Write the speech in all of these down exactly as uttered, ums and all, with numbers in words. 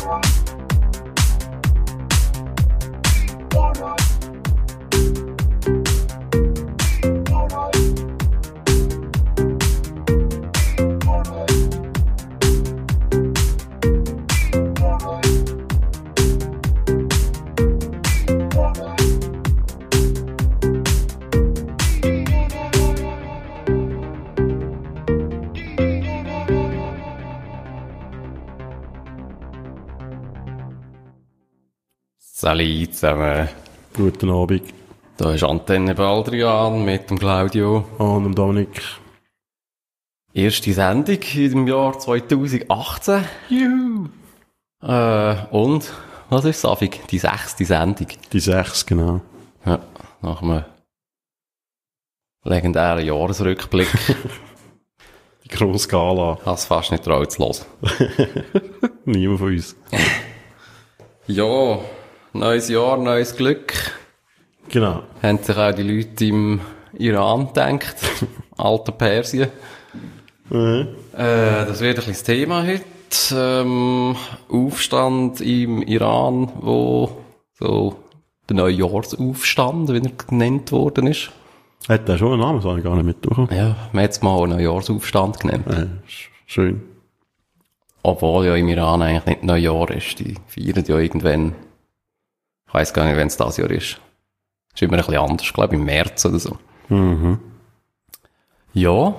Salut zusammen. Guten Abend. Da ist Antenne Baldrian mit dem Claudio. Und dem Dominik. Erste Sendung im Jahr zwanzig achtzehn. Juhu. Äh, und, was ist Safig? Die sechste Sendung. Die sechs, genau. Ja, nach einem legendären Jahresrückblick. Die grosse Gala. Ich habe es fast nicht traut zu hören. Niemand von uns. Ja, neues Jahr, neues Glück. Genau. Haben sich auch die Leute im Iran gedacht. Alter Persien. Mhm. Äh, das wird ein bisschen das Thema heute. Ähm, Aufstand im Iran, wo so der Neujahrsaufstand, wie er genannt worden ist. Hat der schon einen Namen? Das habe ich gar nicht mitbekommen. Ja, man hat es mal Neujahrsaufstand genannt. Äh, schön. Obwohl ja im Iran eigentlich nicht Neujahr ist. Die feiern ja irgendwann, ich weiss gar nicht, wenn es das Jahr ist. Ist immer ein bisschen anders, ich glaube im März oder so. Mhm. Ja.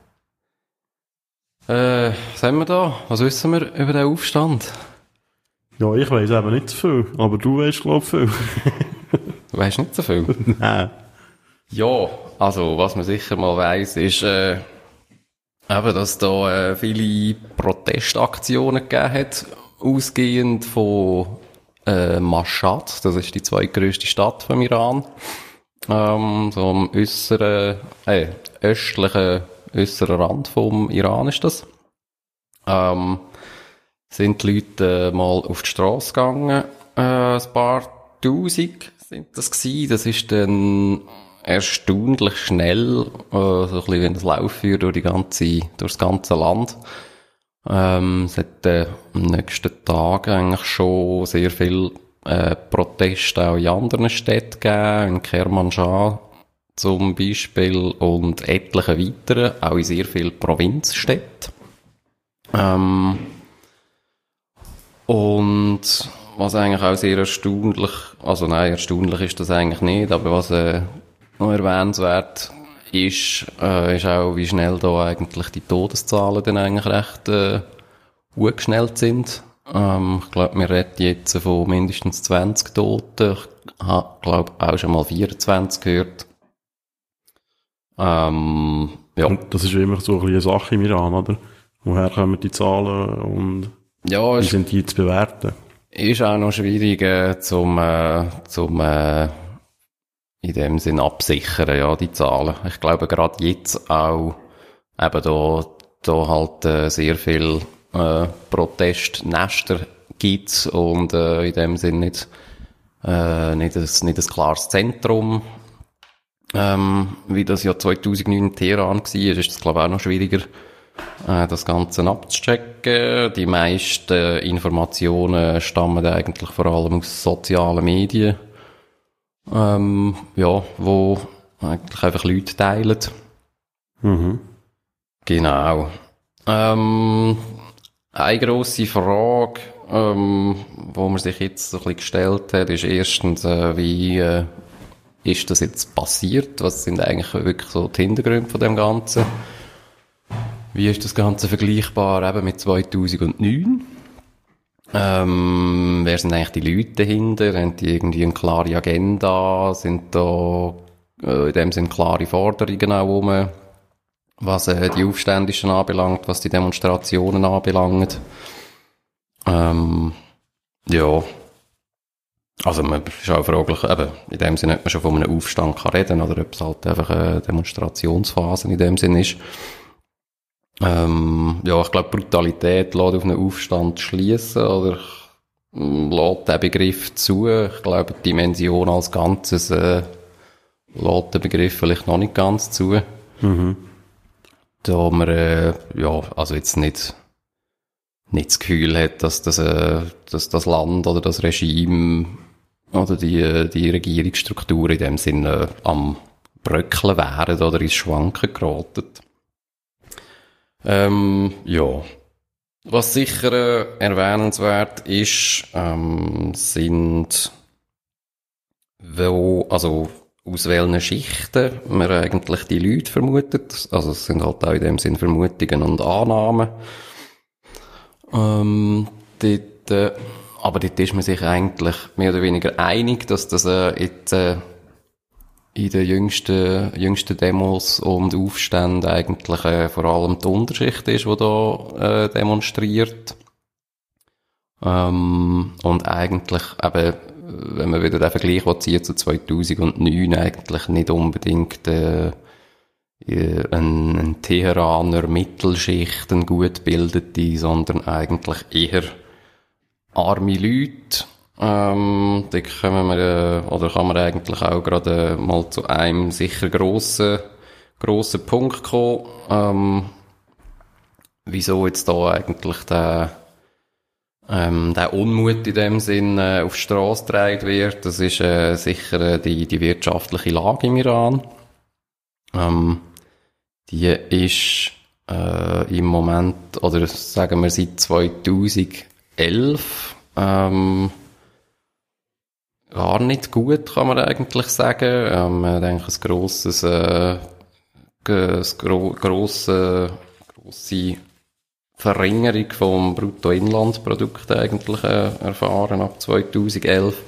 Äh, was haben wir da? Was wissen wir über den Aufstand? Ja, ich weiss eben nicht so viel, aber du weisst, glaube ich, viel. Du weisst nicht so viel? Nein. Ja, also was man sicher mal weiss, ist, äh, eben, dass da äh, viele Protestaktionen gegeben hat, ausgehend von äh, Mashhad, das ist die zweitgrößte Stadt vom Iran, ähm, so am äußeren, äh, östlichen, äußeren Rand vom Iran ist das. Ähm, sind die Leute äh, mal auf die Straße gegangen, äh, ein paar Tausend sind das gewesen, das ist dann erstaunlich schnell, äh, so ein bisschen wie ein Laufführ durch die ganze, durch das ganze Land. Ähm, es hat äh, am nächsten Tag eigentlich schon sehr viel äh, Proteste auch in anderen Städten gegeben, in Kermanshah zum Beispiel und etliche weitere, auch in sehr vielen Provinzstädten. Ähm, und was eigentlich auch sehr erstaunlich, also nein, erstaunlich ist das eigentlich nicht, aber was äh, noch erwähnenswert ist, äh, ist auch, wie schnell da eigentlich die Todeszahlen dann eigentlich recht äh, hochgeschnellt sind. Ähm, ich glaube, wir reden jetzt von mindestens zwanzig Toten. Ich habe, glaube auch schon mal vierundzwanzig gehört. Ähm, ja. Und das ist immer so ein bisschen eine Sache im Iran, oder? Woher kommen die Zahlen und Ja, wie ist, sind die zu bewerten? ist auch noch schwierig äh, zum, äh, zum äh, in dem Sinn absichern, ja, die Zahlen. Ich glaube, gerade jetzt auch, eben da, da halt äh, sehr viel äh, Protestnester gibt's und äh, in dem Sinn nicht, äh, nicht, ein, nicht ein klares Zentrum, ähm, wie das ja zweitausendneun in Teheran war, ist es, glaube ich, auch noch schwieriger, äh, das Ganze abzuchecken. Die meisten Informationen stammen eigentlich vor allem aus sozialen Medien. Ähm, ja, wo eigentlich einfach Leute teilen. Mhm. Genau. Ähm, eine grosse Frage, ähm, wo man sich jetzt so ein bisschen gestellt hat, ist erstens, äh, wie äh, ist das jetzt passiert? Was sind eigentlich wirklich so die Hintergründe von dem Ganzen? Wie ist das Ganze vergleichbar eben mit zweitausendneun? Ähm, wer sind eigentlich die Leute dahinter? Haben die irgendwie eine klare Agenda? Sind da äh, in dem Sinne klare Forderungen auch rum, was äh, die Aufständischen anbelangt, was die Demonstrationen anbelangt? Ähm, ja. Also man ist auch fraglich, eben, in dem Sinne, ob man schon von einem Aufstand kann reden oder ob es halt einfach eine Demonstrationsphase in dem Sinne ist. Ähm, ja, ich glaube, Brutalität lässt auf einen Aufstand schließen oder lässt den Begriff zu. Ich glaube, die Dimension als Ganzes äh, lässt den Begriff vielleicht noch nicht ganz zu. Mhm. Da wir, äh, ja, also jetzt nicht nicht das Gefühl hat, dass das, äh, dass das Land oder das Regime oder die, die Regierungsstruktur in dem Sinne äh, am Bröckeln wären oder ins Schwanken geraten. Ähm, ja. Was sicher äh, erwähnenswert ist, ähm, sind, wo, also, aus welchen Schichten man eigentlich die Leute vermutet. Also, es sind halt auch in dem Sinn Vermutungen und Annahmen. Ähm, dort, äh, aber dort ist man sich eigentlich mehr oder weniger einig, dass das äh, in, äh, in den jüngsten, jüngsten Demos und Aufständen eigentlich äh, vor allem die Unterschicht ist, die da äh, demonstriert. Ähm, und eigentlich eben, wenn man wieder den Vergleich zieht zu zweitausendneun, eigentlich nicht unbedingt äh, ein, ein Teheraner Mittelschicht, ein gut bildete, sondern eigentlich eher arme Leute. Ähm, da können wir, äh, oder kann man eigentlich auch gerade äh, mal zu einem sicher grossen, grossen Punkt kommen, ähm, wieso jetzt da eigentlich der, ähm, der Unmut in dem Sinn äh, auf die Strasse getragen wird. Das ist äh, sicher äh, die, die wirtschaftliche Lage im Iran. Ähm, die ist äh, im Moment, oder sagen wir seit zweitausendelf, ähm, gar nicht gut, kann man eigentlich sagen. Ähm, ich denke, ein grosses, äh, eine gro- grosse, grosse Verringerung vom Bruttoinlandsprodukt eigentlich äh, erfahren ab zweitausendelf.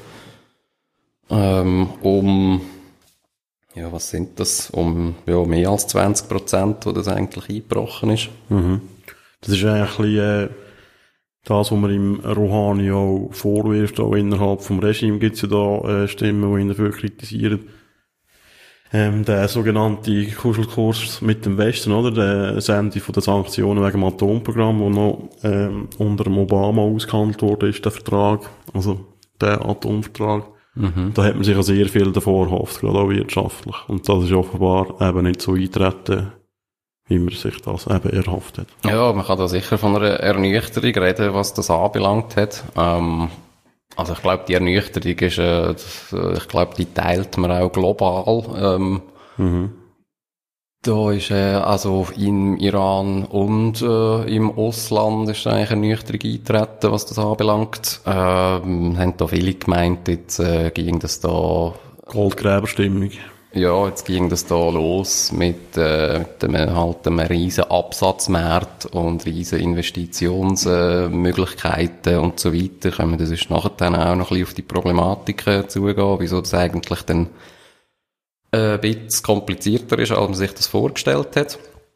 Ähm, um Ja, was sind das? Um ja, mehr als zwanzig Prozent, wo das eigentlich eingebrochen ist. Mhm. Das ist eigentlich ein bisschen, äh, das, was man im Rouhani auch vorwirft, auch innerhalb vom Regime gibt es ja da äh, Stimmen, die ihn dafür kritisieren. Ähm, der sogenannte Kuschelkurs mit dem Westen, oder? Der, das Ende von den Sanktionen wegen dem Atomprogramm, wo noch ähm, unter dem Obama ausgehandelt wurde, ist der Vertrag, also der Atomvertrag. Mhm. Da hat man sich ja sehr viel davor erhofft, gerade auch wirtschaftlich. Und das ist offenbar eben nicht so eintreten, wie man sich das eben erhofft hat. Ja, man kann da sicher von einer Ernüchterung reden, was das anbelangt hat. Ähm, also ich glaube, die Ernüchterung ist, äh, ich glaube, die teilt man auch global. Ähm, mhm. Da ist, äh, also im Iran und äh, im Ausland ist eigentlich eine Ernüchterung eingetreten, was das anbelangt. Ähm, haben da viele gemeint, jetzt äh, ging das da... Goldgräberstimmung. Ja, jetzt ging das da los mit, äh, mit dem, halt einem riesen Absatzmarkt und riesen Investitionsmöglichkeiten äh, und so weiter. Können wir das ist nachher dann auch noch ein bisschen auf die Problematik äh, zugehen, wieso das eigentlich dann ein bisschen komplizierter ist, als man sich das vorgestellt hat.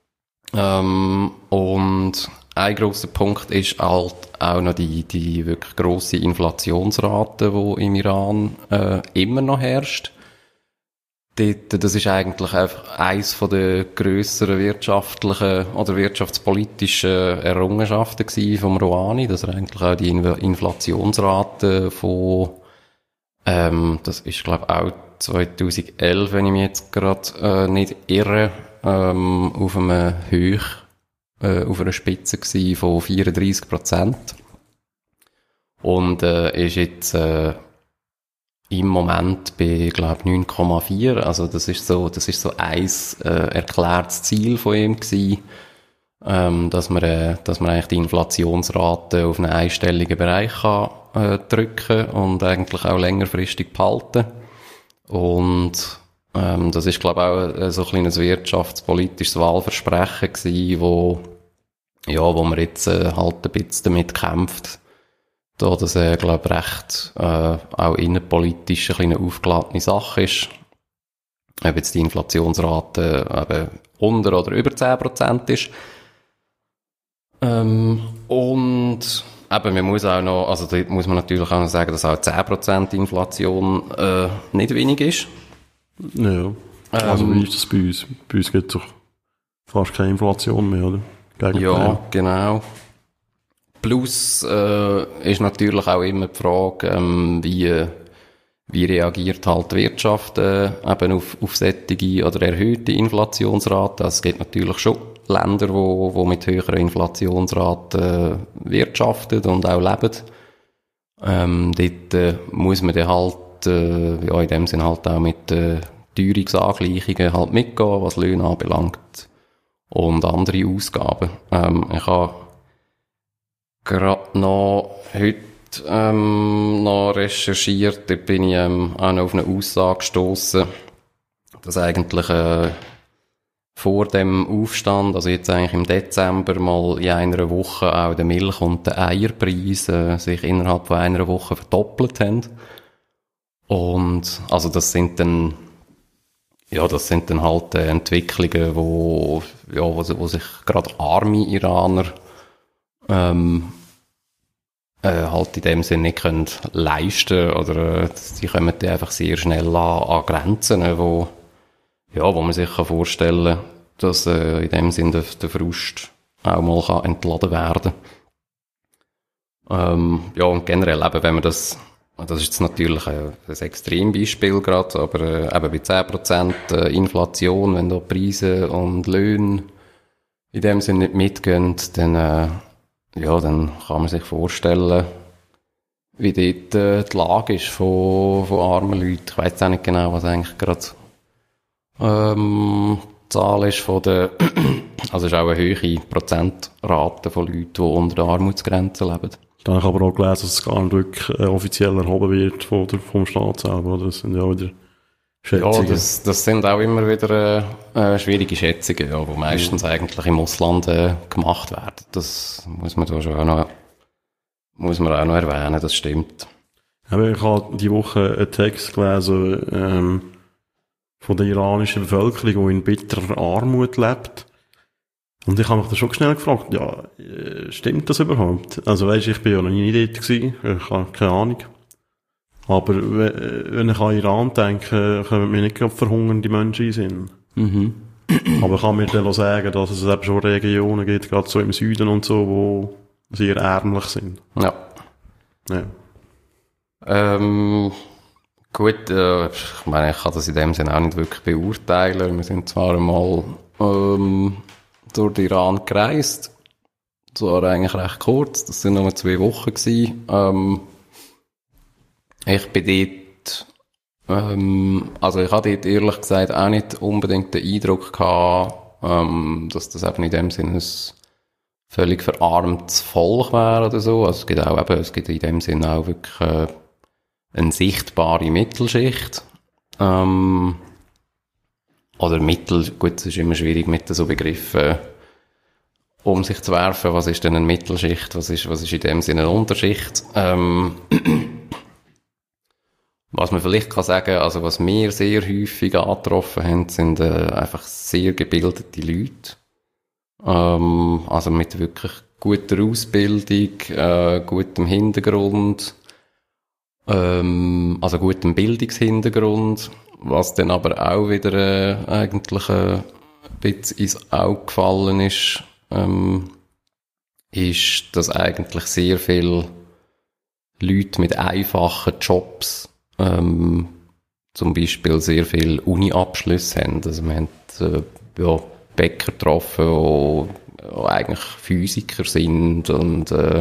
Ähm, und ein grosser Punkt ist halt auch noch die, die wirklich grosse Inflationsrate, die im Iran äh, immer noch herrscht. Dort, das ist eigentlich einfach eins von der grösseren wirtschaftlichen oder wirtschaftspolitischen Errungenschaften gewesen vom Rouhani, dass er eigentlich auch die Inflationsrate von, ähm, das ist glaube auch zweitausendelf, wenn ich mich jetzt gerade äh, nicht irre, ähm, auf einem Höch, äh, auf einer Spitze gewesen von vierunddreissig Prozent. Und äh, ist jetzt äh, im Moment bei, glaube neun Komma vier. Also das ist so, das ist so ein äh, erklärtes Ziel von ihm gewesen, ähm, dass man, äh, dass man eigentlich die Inflationsrate auf einen einstelligen Bereich kann äh, drücken und eigentlich auch längerfristig behalten. Und ähm, das ist, glaube ich, auch äh, so ein kleines wirtschaftspolitisches Wahlversprechen gewesen, wo, ja, wo man jetzt äh, halt ein bisschen damit kämpft, da das, äh, glaube ich, recht äh, auch innenpolitisch eine kleine aufgeladene Sache ist. Ob jetzt die Inflationsrate eben unter oder über zehn Prozent ist. Ähm, und eben, man muss auch noch, also da muss man natürlich auch noch sagen, dass auch zehn Prozent Inflation äh, nicht wenig ist. Ja, also ähm, wie ist das bei uns? Bei uns gibt es doch fast keine Inflation mehr, oder? Gegenteil. Ja, genau. Plus äh, ist natürlich auch immer die Frage, ähm, wie, wie reagiert halt die Wirtschaft äh, eben auf, auf solche oder erhöhte Inflationsraten. Also es gibt natürlich schon Länder, wo, wo mit höheren Inflationsraten äh, wirtschaften und auch leben. Ähm, dort äh, muss man dann halt, äh, ja, in dem Sinn halt auch mit äh, Teuerungsangleichungen halt mitgehen, was Löhne anbelangt und andere Ausgaben. Ähm, ich habe gerade noch heute ähm, noch recherchiert, da bin ich ähm, auch noch auf eine Aussage gestossen, dass eigentlich äh, vor dem Aufstand, also jetzt eigentlich im Dezember, mal in einer Woche auch der Milch- und der Eierpreis äh, sich innerhalb von einer Woche verdoppelt haben. Und also das sind dann ja, das sind dann halt äh, Entwicklungen, wo, ja, wo, wo sich gerade arme Iraner ähm, äh, halt in dem Sinne nicht können leisten oder äh, die kommen dann einfach sehr schnell an, an Grenzen, wo, ja, wo man sich kann vorstellen kann, dass äh, in dem Sinne der, der Frust auch mal kann entladen werden kann. Ähm, ja, und generell eben, wenn man das, das ist jetzt natürlich ein, ein Extrembeispiel gerade, aber äh, eben bei zehn Prozent Inflation, wenn da Preise und Löhne in dem Sinne nicht mitgehen, dann, äh, ja, dann kann man sich vorstellen, wie dort äh, die Lage ist von, von armen Leuten. Ich weiss auch nicht genau, was eigentlich gerade ähm, die Zahl ist von der, also es ist auch eine hohe Prozentrate von Leuten, die unter der Armutsgrenze leben. Da habe ich aber auch gelesen, dass es gar nicht wirklich äh, offiziell erhoben wird von der, vom Staat selber, oder? Das sind ja auch wieder Schätzungen. Ja, das, das sind auch immer wieder äh, äh, schwierige Schätzungen, ja, die meistens mhm. eigentlich im Ausland äh, gemacht werden. Das muss man da schon auch noch, muss man auch noch erwähnen, das stimmt. Aber ich habe diese Woche einen Text gelesen ähm, von der iranischen Bevölkerung, die in bitterer Armut lebt. Und ich habe mich da schon schnell gefragt, ja, stimmt das überhaupt? Also weisst, ich bin ja noch nie dort gewesen, ich habe keine Ahnung. Aber wenn ich an Iran denke, kommen mir nicht gerade verhungernde Menschen in den Sinn. Mhm. Aber ich kann mir dann auch sagen, dass es eben schon Regionen gibt, gerade so im Süden und so, wo sehr ärmlich sind. Ja. Ja. Ähm, gut, äh, ich meine, ich kann das in dem Sinne auch nicht wirklich beurteilen. Wir sind zwar einmal ähm, durch den Iran gereist. Das war eigentlich recht kurz. Das sind nur zwei Wochen gewesen. Ähm, ich bin dort, ähm, also ich hatte dort ehrlich gesagt auch nicht unbedingt den Eindruck gehabt, ähm, dass das eben in dem Sinne ein völlig verarmtes Volk wäre oder so. Also es gibt auch eben, es gibt in dem Sinne auch wirklich äh, eine sichtbare Mittelschicht. Ähm, Oder Mittel, gut, es ist immer schwierig mit so Begriffen um sich zu werfen. Was ist denn eine Mittelschicht? Was ist, was ist in dem Sinne eine Unterschicht? Ähm, was man vielleicht kann sagen, also was wir sehr häufig angetroffen haben, sind äh, einfach sehr gebildete Leute. Ähm, also mit wirklich guter Ausbildung, äh, gutem Hintergrund, ähm, also gutem Bildungshintergrund. Was dann aber auch wieder äh, eigentlich äh, ein bisschen ins Auge gefallen ist, ähm, ist, dass eigentlich sehr viele Leute mit einfachen Jobs ähm, zum Beispiel sehr viele Uni-Abschlüsse haben. Also wir haben äh, ja, Bäcker getroffen, die, die eigentlich Physiker sind und äh,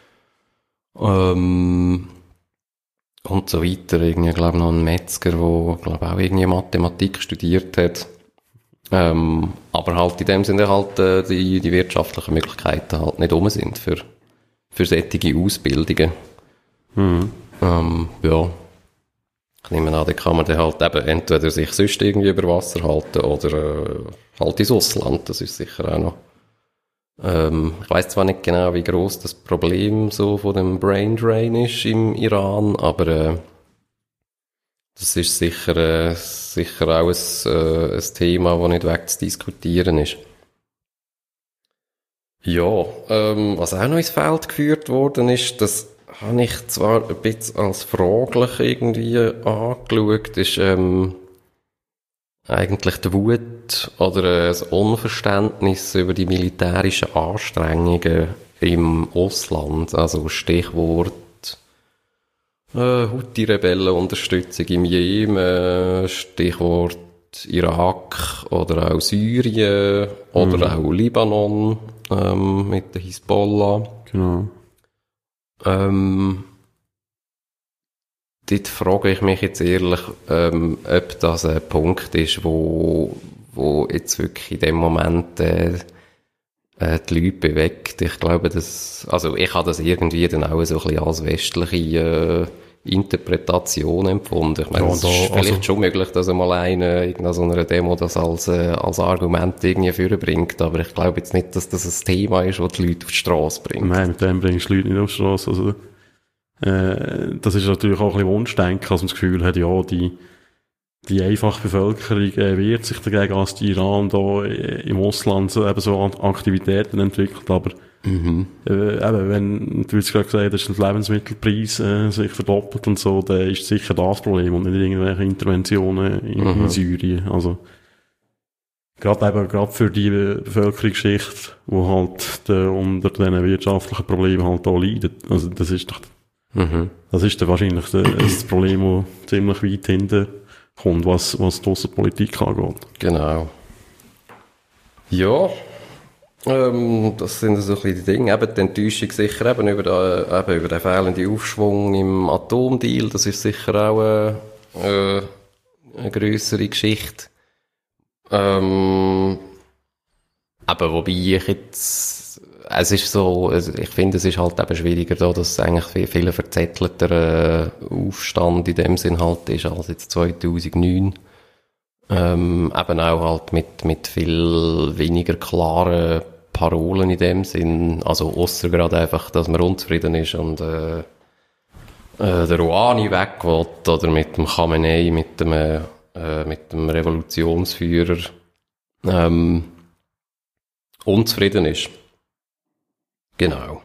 ähm, und so weiter. Irgendwie, glaube noch ein Metzger, der, glaube auch irgendwie Mathematik studiert hat. Ähm, aber halt in dem Sinne halt äh, die, die wirtschaftlichen Möglichkeiten halt nicht rum sind für, für solche Ausbildungen. Mhm. Ähm, ja. Ich nehme an, da kann man dann halt eben entweder sich sonst irgendwie über Wasser halten oder äh, halt ins Ausland. Das ist sicher auch noch. Ähm, ich weiss zwar nicht genau, wie gross das Problem so von dem Brain Drain ist im Iran, aber äh, das ist sicher, äh, sicher auch ein, äh, ein Thema, das nicht wegzudiskutieren ist. Ja, ähm, was auch noch ins Feld geführt worden ist, das habe ich zwar ein bisschen als fraglich irgendwie angeschaut, ist ähm, eigentlich die Wut oder äh, das Unverständnis über die militärischen Anstrengungen im Ausland. Also Stichwort äh, Houthi-Rebellenunterstützung im Jemen, Stichwort Irak oder auch Syrien oder mhm. auch Libanon ähm, mit der Hisbollah. Genau. Ähm, dort frage ich mich jetzt ehrlich, ähm, ob das ein Punkt ist, wo, wo jetzt wirklich in dem Moment äh, äh, die Leute bewegt. Ich glaube, dass, also ich habe das irgendwie dann auch so ein bisschen als westliche äh, Interpretation empfunden. Ich meine, ja, es ist da, vielleicht also schon möglich, dass einmal einer in so einer Demo das als, äh, als Argument irgendwie vorbringt, aber ich glaube jetzt nicht, dass das ein Thema ist, das die Leute auf die Straße bringt. Nein, mit dem bringst du die Leute nicht auf die Straße. Also, äh, das ist natürlich auch ein bisschen Wunschdenken, dass man das Gefühl hat, ja, die, die einfache Bevölkerung äh, wehrt sich dagegen, als die Iran da äh, im Ausland so, eben so Aktivitäten entwickelt, aber mhm. äh, eben, wenn, du hast gerade gesagt, dass der Lebensmittelpreis äh, sich verdoppelt und so, dann ist sicher das Problem und nicht irgendwelche Interventionen in, mhm. in Syrien. Also, gerade eben, gerade für die Bevölkerungsschicht, die halt de, unter diesen wirtschaftlichen Problemen halt auch leidet. Also, das ist doch, mhm. das ist dann wahrscheinlich de, das Problem, das ziemlich weit hinten kommt, was, was die Aussenpolitik angeht. Genau. Ja. Ähm, das sind so ein bisschen die Dinge. Eben die Enttäuschung sicher eben über, den, eben über den fehlenden Aufschwung im Atomdeal. Das ist sicher auch äh, äh, eine grössere Geschichte. Ähm, aber wobei ich jetzt, es ist so, ich finde, es ist halt eben schwieriger da, dass es eigentlich viel, viel verzettelter äh, Aufstand in dem Sinn halt ist als jetzt zweitausendneun. Ähm, eben auch halt mit, mit viel weniger klaren Parolen in dem Sinn, also ausser gerade einfach, dass man unzufrieden ist und äh, äh, der Rouhani weg will, oder mit dem Khamenei, mit dem, äh, mit dem Revolutionsführer ähm, unzufrieden ist. Genau.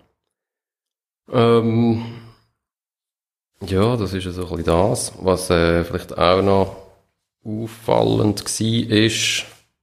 Ähm, ja, das ist so ein bisschen das, was äh, vielleicht auch noch auffallend war, ist,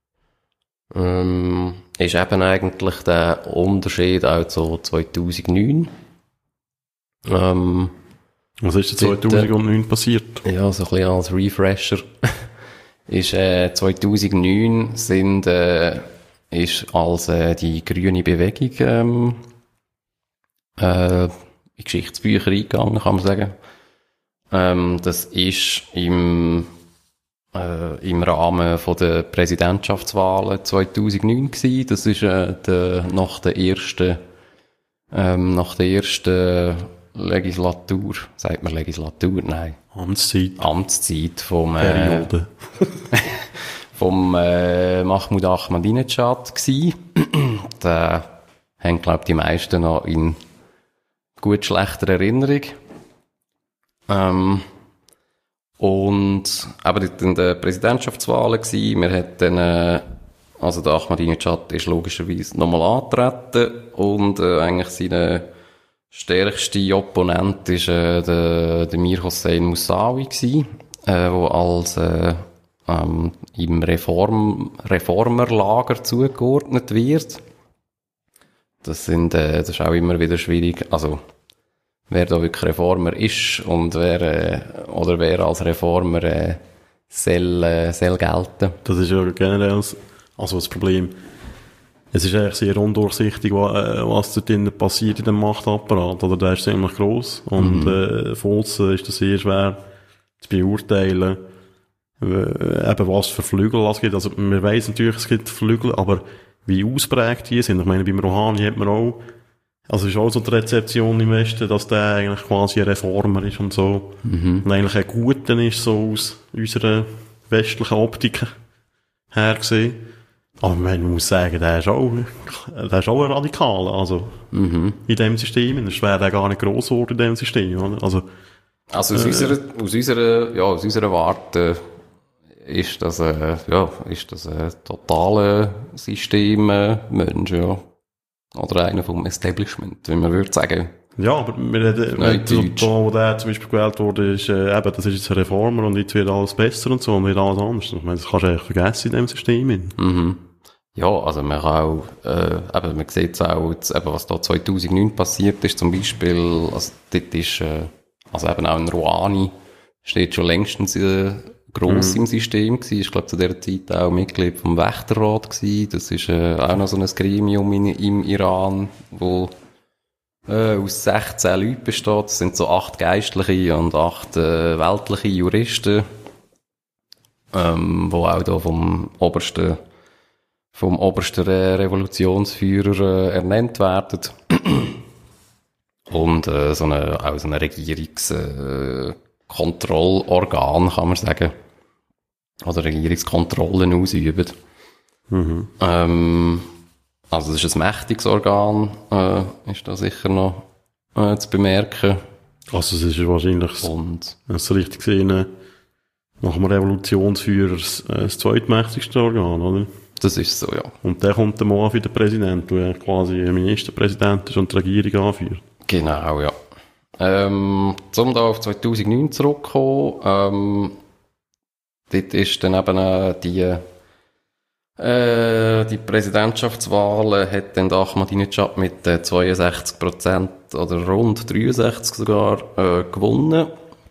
ähm, ist eben eigentlich der Unterschied auch zu zweitausendneun. Ähm, Was ist denn zweitausendneun dort, passiert? Ja, so ein bisschen als Refresher. ist, äh, zweitausendneun sind, äh, ist als äh, die grüne Bewegung ähm, äh, in Geschichtsbücher eingegangen, kann man sagen. Ähm, das ist im Äh, im Rahmen von der Präsidentschaftswahlen zweitausendneun gewesen. Das ist äh, der, nach der ersten ähm, nach der ersten Legislatur, sagt man Legislatur? Nein. Amtszeit. Amtszeit vom, äh, Periode. vom äh, Mahmoud Ahmadinejad gewesen. Da haben, glaube ich, die meisten noch in gut schlechter Erinnerung. Ähm, Und aber in den Präsidentschaftswahlen gsi, wir hätten äh, also der Ahmadinejad ist logischerweise nochmal angetreten und äh, eigentlich seine stärkste Opponent ist äh, der, der Mir Hossein Moussaoui gsi, äh, wo als äh, ähm, im Reform Reformerlager zugeordnet wird. Das sind äh, das ist auch immer wieder schwierig, also wer da wirklich Reformer ist und wer, äh, oder wer als Reformer äh, soll, äh, soll gelten. Das ist ja generell also das Problem. Es ist eigentlich sehr undurchsichtig, was dort drinnen passiert in dem Machtapparat. Oder der ist ziemlich gross. Und mhm. äh, von aussen ist das sehr schwer zu beurteilen, äh, eben was für Flügel es gibt. Also man weiss natürlich, es gibt Flügel, aber wie ausprägt die sind. Ich meine, beim Rouhani hat man auch, also ist auch so die Rezeption im Westen, dass der eigentlich quasi ein Reformer ist und so. Mhm. Und eigentlich ein Guter ist, so aus unserer westlichen Optik her gesehen. Aber man muss sagen, der ist auch, der ist auch ein Radikaler, also, mhm. in dem System. Es wäre der gar nicht gross geworden in dem System, oder? Also, also aus, äh, unserer, aus unserer, ja, aus unserer Warte ist das, äh, ja, ist das ein totaler Systemmensch, ja. Oder einer vom Establishment, wie man würde sagen. Ja, aber wir reden, da, wo der zum Beispiel gewählt wurde, ist, äh, eben, das ist jetzt ein Reformer und jetzt wird alles besser und so und wird alles anders. Ich meine, das kannst du eigentlich vergessen in dem System. Mhm. Ja, also man kann auch, äh, eben, man sieht es auch, jetzt, eben, was da zweitausendneun passiert ist, zum Beispiel, also dort ist, äh, also eben auch ein Rouhani steht schon längstens äh, gross Mhm. im System gewesen. Ich glaube, zu dieser Zeit auch Mitglied vom Wächterrat gewesen. Das ist äh, auch noch so ein Gremium in, im Iran, wo äh, aus sechzehn Leuten besteht. Das sind so acht Geistliche und acht äh, weltliche Juristen, ähm, wo auch da vom obersten vom obersten äh, Revolutionsführer äh, ernannt werden. Und äh, so eine, auch so ein Regierungskontrollorgan, äh, kann man sagen. Oder Regierungskontrollen ausüben. Mhm. Ähm, also das ist ein mächtiges Organ, äh, ist da sicher noch äh, zu bemerken. Also es ist wahrscheinlich, Und wenn ich es richtig gesehen nach dem Revolutionsführer das, äh, das zweitmächtigste Organ, oder? das ist so, ja. Und der kommt dann mal an wie der Präsident, der quasi ein Ministerpräsident ist und die Regierung anführt. Genau, ja. Ähm, zum da auf zweitausendneun zurückzukommen, ähm, dort ist dann eben äh, die, äh, die Präsidentschaftswahlen hat dann Ahmadinejad mit äh, zweiundsechzig Prozent oder rund dreiundsechzig sogar äh, gewonnen.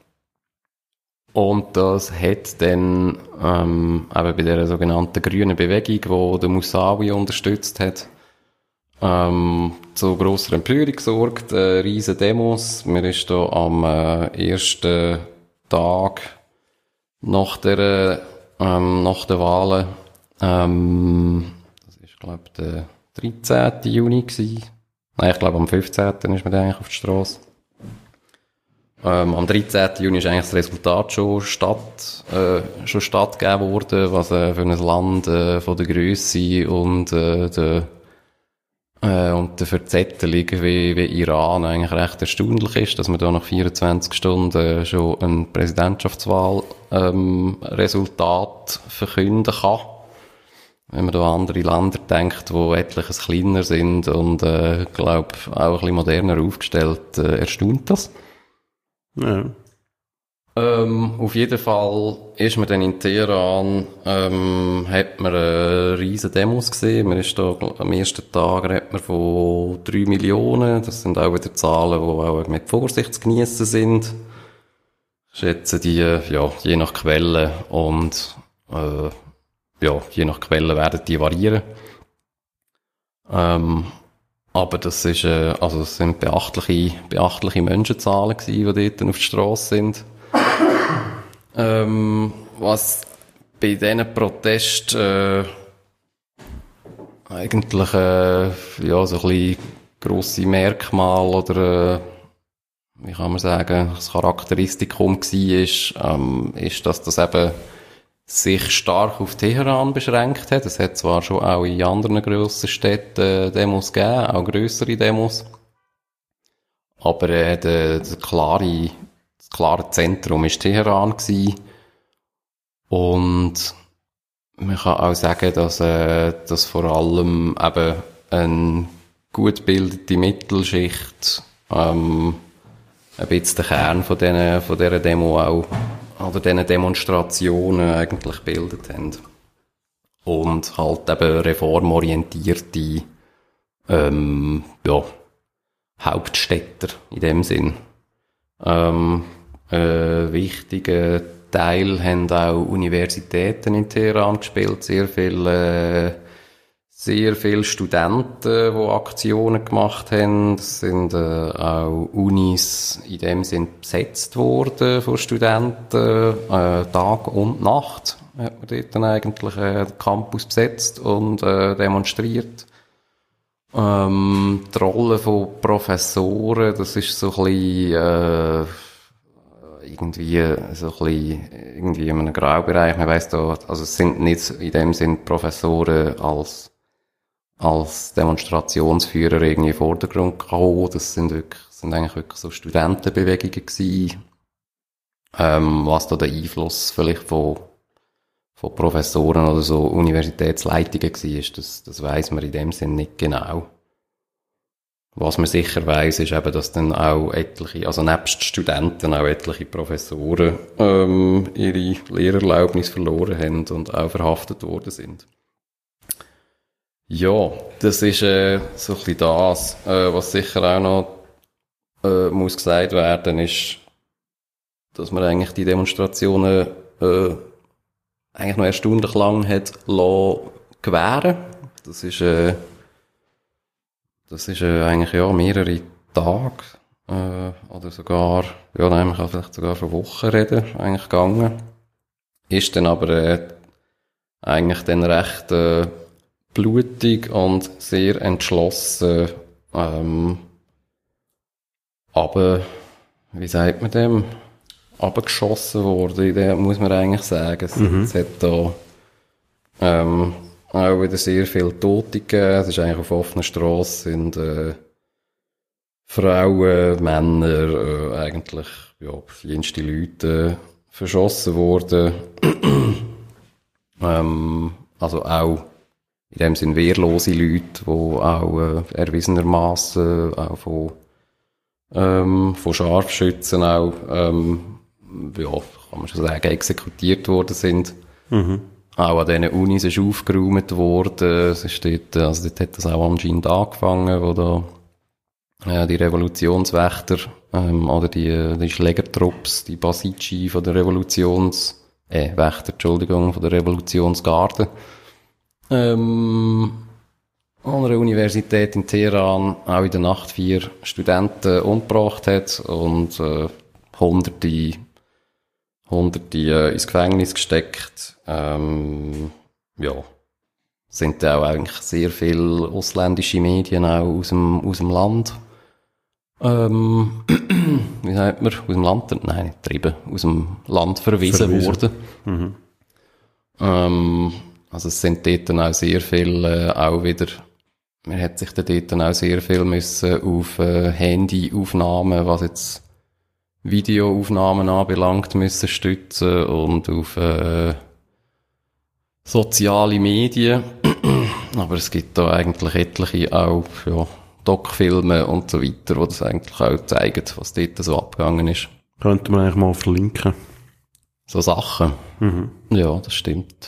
Und das hat dann ähm, eben bei der sogenannten grünen Bewegung, die der Mousavi unterstützt hat, ähm, zu grosser Empörung gesorgt, äh, riesen Demos. Mir ist da am äh, ersten Tag nach der, ähm, nach der Wahlen, ähm, das ist, glaube ich, der dreizehnten Juni gewesen. Nein, ich glaube, am fünfzehnten ist man dann eigentlich auf die Strasse. Ähm, am dreizehnten Juni ist eigentlich das Resultat schon statt, äh, schon stattgegeben worden, was äh, für ein Land äh, von der Grösse und äh, der äh, und der Verzettelung wie, wie Iran eigentlich recht erstaunlich ist, dass man da nach vierundzwanzig Stunden äh, schon ein Präsidentschaftswahl ähm, Resultat verkünden kann. Wenn man da an andere Länder denkt, wo etliches kleiner sind und äh, glaube auch ein bisschen moderner aufgestellt, äh, erstaunt das. Ja. Ähm, auf jeden Fall ist man dann in Teheran, ähm, hat man äh, riesen Demos gesehen. Man ist da, am ersten Tag redet man von drei Millionen. Das sind auch wieder Zahlen, die auch mit Vorsicht zu geniessen sind. Schätzen die, äh, ja, je nach Quelle und, äh, ja, je nach Quelle werden die variieren. Ähm, aber das ist, äh, also, das sind beachtliche, beachtliche Menschenzahlen gewesen, die dort auf der Strasse sind. Ähm, was bei diesen Protesten äh, eigentlich äh, ja, so ein bisschen grosse Merkmal oder äh, wie kann man sagen, das Charakteristikum war, ähm, ist, dass das eben sich stark auf Teheran beschränkt hat. Es hat zwar schon auch in anderen grossen Städten äh, Demos gegeben, auch grössere Demos, aber äh, der, der klare Das klare Zentrum war Teheran gewesen. Und man kann auch sagen, dass, äh, dass vor allem eben eine gut gebildete Mittelschicht ähm, ein bisschen den Kern von diesen, von dieser Demo auch, oder diesen Demonstrationen eigentlich gebildet haben. Und halt eben reformorientierte ähm, ja, Hauptstädter in dem Sinn. Ähm, äh, wichtiger Teil haben auch Universitäten in Teheran gespielt, sehr viele, äh, sehr viele Studenten, die Aktionen gemacht haben. Es sind äh, auch Unis in dem Sinn besetzt worden von Studenten, äh, Tag und Nacht hat man dort dann eigentlich äh, den Campus besetzt und äh, demonstriert. Ähm, die Rolle von Professoren, das ist so ein bisschen, äh, irgendwie, so ein bisschen, irgendwie in einem Graubereich. Man weiss da, also es sind nicht in dem Sinn Professoren als, als Demonstrationsführer irgendwie in den Vordergrund gekommen. Das sind wirklich, sind eigentlich wirklich so Studentenbewegungen gewesen. Ähm, was da der Einfluss vielleicht von, von Professoren oder so Universitätsleitungen war, das, das weiss man in dem Sinn nicht genau. Was man sicher weiss, ist eben, dass dann auch etliche, also nebst Studenten auch etliche Professoren ähm, ihre Lehrerlaubnis verloren haben und auch verhaftet worden sind. Ja, das ist äh, so ein bisschen das. Äh, was sicher auch noch äh, muss gesagt werden, ist, dass man eigentlich die Demonstrationen äh, eigentlich noch erstaunlich lang hat lassen gewähren. Das ist, äh, das ist äh, eigentlich ja mehrere Tage, äh, oder sogar, ja, nein, man kann vielleicht sogar von Wochen reden, eigentlich gegangen. Ist dann aber, äh, eigentlich dann recht, äh, blutig und sehr entschlossen, ähm, aber, wie sagt man dem? Abgeschossen worden, in dem muss man eigentlich sagen. Es, mhm. es hat da, ähm, auch wieder sehr viele Tote gegeben. Es ist eigentlich auf offener Strasse, sind, äh, Frauen, Männer, äh, eigentlich, ja, verschiedenste Leute äh, verschossen worden. ähm, also auch, in dem Sinn wehrlose Leute, die auch, äh, erwiesenermassen auch von, ähm, von Scharfschützen auch, ähm, ja, kann man schon sagen, exekutiert worden sind. Mhm. Auch an diesen Unis ist aufgeräumt worden. Es ist dort, also dort hat das auch anscheinend angefangen, wo da, äh, die Revolutionswächter, ähm, oder die, die Schlägertrupps, die Basici von der Revolutions, äh, Wächter, Entschuldigung, von der Revolutionsgarde, ähm, an der Universität in Teheran auch in der Nacht vier Studenten umgebracht hat und, äh, hunderte Hunderte äh, ins Gefängnis gesteckt. Ähm, ja, sind da auch eigentlich sehr viele ausländische Medien auch aus dem, aus dem Land. Ähm, wie sagt man? Aus dem Land? Nein, nicht getrieben. Aus dem Land verwiesen, verwiesen. worden. Mhm. Ähm, also es sind dort dann auch sehr viele, äh, auch wieder, man hat sich dann dort dann auch sehr viel müssen auf äh, Handyaufnahmen, was jetzt Videoaufnahmen anbelangt, müssen stützen und auf äh, soziale Medien. Aber es gibt da eigentlich etliche auch, ja, Doc-Filme und so weiter, die das eigentlich auch zeigen, was dort so abgegangen ist. Könnte man eigentlich mal verlinken. So Sachen. Mhm. Ja, das stimmt.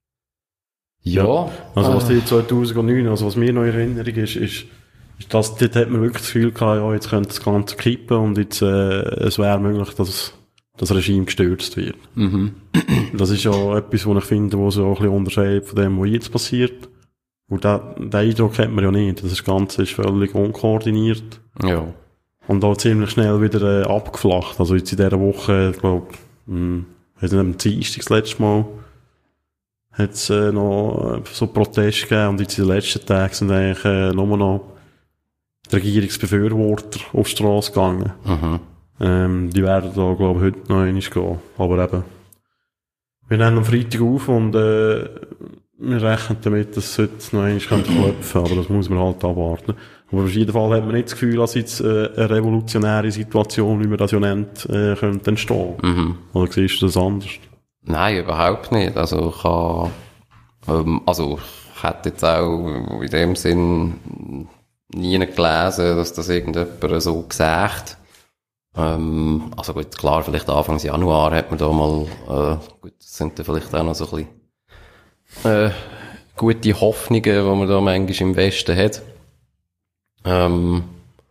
Ja. ja also was die zweitausendneun, also was mir noch in Erinnerung ist, ist, ist das, dort hat man wirklich das Gefühl gehabt, ja, jetzt könnte das Ganze kippen und jetzt, äh, es wäre möglich, dass das Regime gestürzt wird. Mhm. Das ist ja etwas, was ich finde, was so ein bisschen unterscheidet von dem, was jetzt passiert. Und den, den Eindruck hat man ja nicht. Das Ganze ist völlig unkoordiniert. Ja. Und auch ziemlich schnell wieder äh, abgeflacht. Also jetzt in dieser Woche, ich glaube, hm, weiß nicht, am Dienstag das letzte Mal, hat es äh, noch so Proteste gegeben und jetzt in den letzten Tagen sind eigentlich äh, nur noch die Regierungsbefürworter auf die Strasse gegangen. Mhm. Ähm, die werden da, glaube ich, heute noch einmal gehen. Aber eben, wir nehmen am Freitag auf und äh, wir rechnen damit, dass es heute noch einmal klopfen kann, aber das muss man halt abwarten. Aber auf jeden Fall hat man nicht das Gefühl, dass jetzt äh, eine revolutionäre Situation, wie man das ja nennt, äh, könnte entstehen. Mhm. Oder siehst du das anders? Nein, überhaupt nicht. Also ich habe, ähm, also ich hätte jetzt auch in dem Sinn nie gelesen, dass das irgendjemand so gesagt. Ähm, also gut, klar, vielleicht Anfang Januar hat man da mal, äh, gut, das sind dann vielleicht auch noch so ein bisschen, äh, gute Hoffnungen, die man da manchmal im Westen hat. Ähm,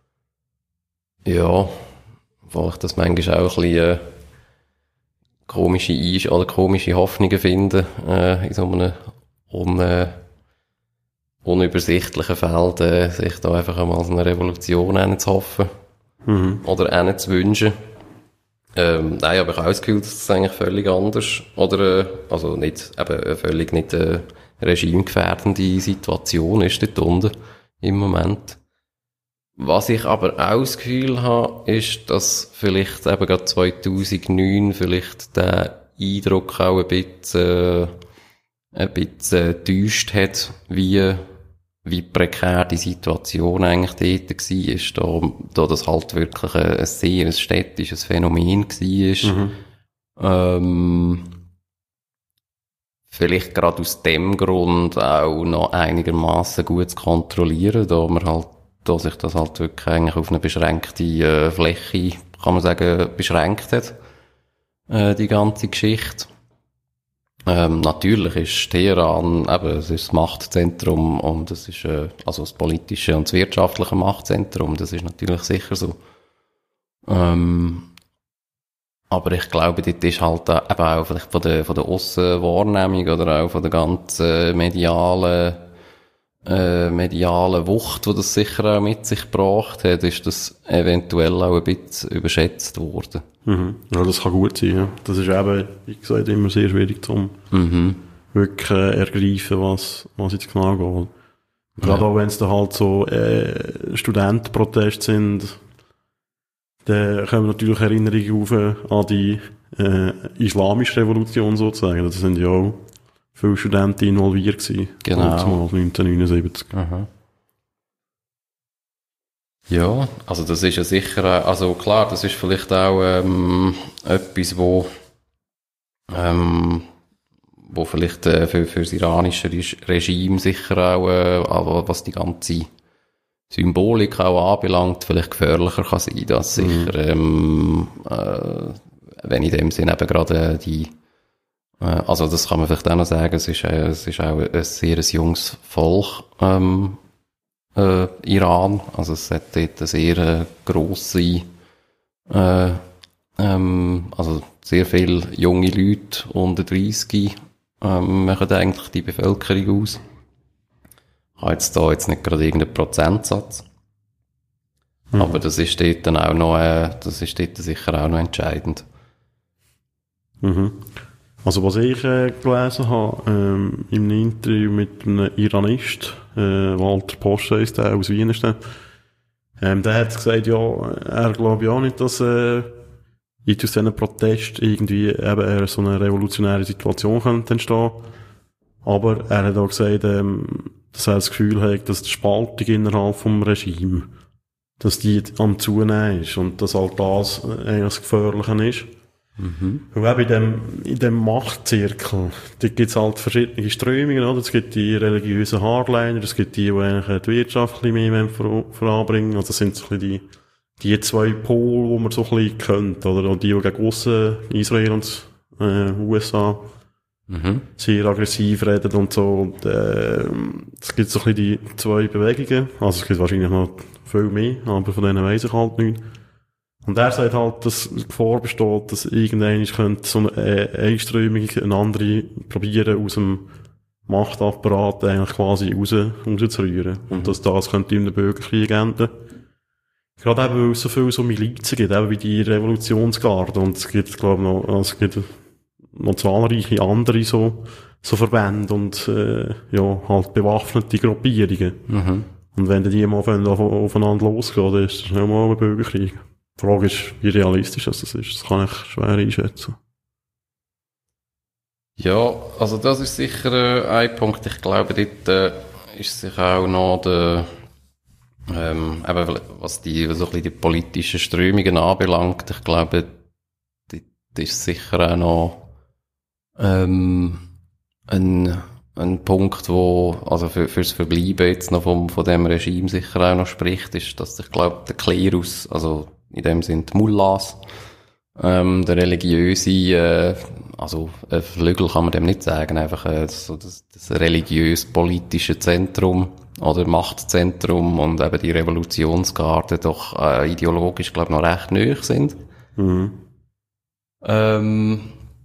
ja, weil ich das manchmal auch ein bisschen, äh, komische Einsch- oder komische Hoffnungen finde, äh, in so einem un, äh, unübersichtlichen Feld, äh, sich da einfach einmal so eine Revolution zu hoffen. Mhm. Oder zu wünschen. Ähm, nein, aber ich habe auch das Gefühl, dass das eigentlich völlig anders, oder, äh, also nicht, eben, äh, völlig nicht, äh, regimegefährdende Situation ist dort unten, im Moment. Was ich aber auch das Gefühl habe, ist, dass vielleicht eben gerade zweitausendneun vielleicht der Eindruck auch ein bisschen, äh, ein bisschen täuscht hat, wie, wie prekär die Situation eigentlich dort war, da, da das halt wirklich ein, ein sehr ein städtisches Phänomen war. Mhm. Ähm, vielleicht gerade aus dem Grund auch noch einigermaßen gut zu kontrollieren, da man halt da sich das halt wirklich eigentlich auf eine beschränkte äh, Fläche, kann man sagen, beschränkt hat, äh, die ganze Geschichte. Ähm, natürlich ist Teheran eben, es ist das Machtzentrum und es ist, äh, also das politische und das wirtschaftliche Machtzentrum, das ist natürlich sicher so. Ähm, aber ich glaube, dort ist halt äh, eben auch vielleicht von der, von der Aussenwahrnehmung oder auch von der ganzen medialen, äh, medialen Wucht, die das sicher auch mit sich gebracht hat, ist das eventuell auch ein bisschen überschätzt worden. Mhm. Ja, das kann gut sein, ja. Das ist eben, wie gesagt, immer sehr schwierig zum Mhm. wirklich äh, ergreifen, was, was jetzt genau geht. Gerade Ja. auch wenn es da halt so äh, Studentenproteste sind, dann kommen natürlich Erinnerungen auf äh, an die äh, islamische Revolution sozusagen. Da sind ja auch viele Studenten involviert gewesen. Genau. Zumal neunzehnhundertneunundsiebzig. Aha. Ja, also das ist ja sicher, äh, also klar, das ist vielleicht auch ähm, etwas, wo ähm, wo vielleicht äh, für, für das iranische Reg- Regime sicher auch, äh, aber was die ganze Symbolik auch anbelangt, vielleicht gefährlicher kann sein, dass sicher, ähm, äh, wenn in dem Sinne eben gerade die, äh, also das kann man vielleicht auch noch sagen, es ist, äh, es ist auch ein sehr ein junges Volk, ähm, äh, Iran, also es hat dort eine sehr äh, grosse, äh, ähm, also sehr viele junge Leute unter dreissig ähm, machen eigentlich die Bevölkerung aus. Ich habe jetzt da jetzt nicht gerade irgendeinen Prozentsatz. Mhm. Aber das ist dort dann auch noch, äh, das ist dort sicher auch noch entscheidend. Mhm. Also was ich äh, gelesen habe, ähm, im Interview mit einem Iranist, äh, Walter Posch heisst der, aus Wien ist der, ähm, der hat gesagt, ja, er glaube ja auch nicht, dass äh, aus diesen Protesten irgendwie eben eher so eine revolutionäre Situation könnte entstehen. Aber er hat auch gesagt, ähm, dass er das Gefühl hat, dass die Spaltung innerhalb vom Regime, dass die am Zunehmen ist und dass halt das eigentlich das Gefährliche ist. Mhm. Und eben in dem, in dem Machtzirkel, da gibt's halt verschiedene Strömungen, oder? Es gibt die religiösen Hardliner, es gibt die, die eigentlich die Wirtschaft ein bisschen mehr vor, voranbringen. Also das sind so ein bisschen die, die zwei Pole, die man so ein bisschen kennt, oder? Und die, die gegen Russen, Israel und, äh, U S A, Mhm. sehr aggressiv reden und so. Und, äh, es gibt so ein bisschen die zwei Bewegungen. Also es gibt wahrscheinlich noch viel mehr, aber von denen weiss ich halt nicht. Und er sagt halt, dass die Gefahr besteht, dass irgendwann könnte so eine äh, Einströmung, eine andere probieren, aus dem Machtapparat eigentlich quasi raus, rauszurühren. Mhm. Und dass das könnte in einem Bürgerkrieg enden. Gerade eben, weil es so viele so Milizen gibt, eben wie die Revolutionsgarde. Und es gibt, glaube ich, noch, also es gibt noch zahlreiche andere so, so Verbände und, äh, ja, halt bewaffnete Gruppierungen. Mhm. Und wenn die mal auf, aufeinander losgehen, dann ist das schon mal ein Bürgerkrieg. Die Frage ist, wie realistisch das ist. Das kann ich schwer einschätzen. Ja, also das ist sicher äh, ein Punkt. Ich glaube, dort äh, ist sich auch noch der, ähm, eben, was die, was so ein bisschen die politischen Strömungen anbelangt, ich glaube, dort ist sicher auch noch ähm, ein, ein Punkt, wo, also für, fürs Verbleiben jetzt noch vom, von dem Regime sicher auch noch spricht, ist, dass ich glaube, der Klerus, also in dem sind die Mullahs, ähm, der religiöse, äh, also ein Flügel kann man dem nicht sagen, einfach äh, so das, das religiös-politische Zentrum oder Machtzentrum und eben die Revolutionsgarde doch äh, ideologisch, glaube ich, noch recht nahe sind. Mhm. Ähm,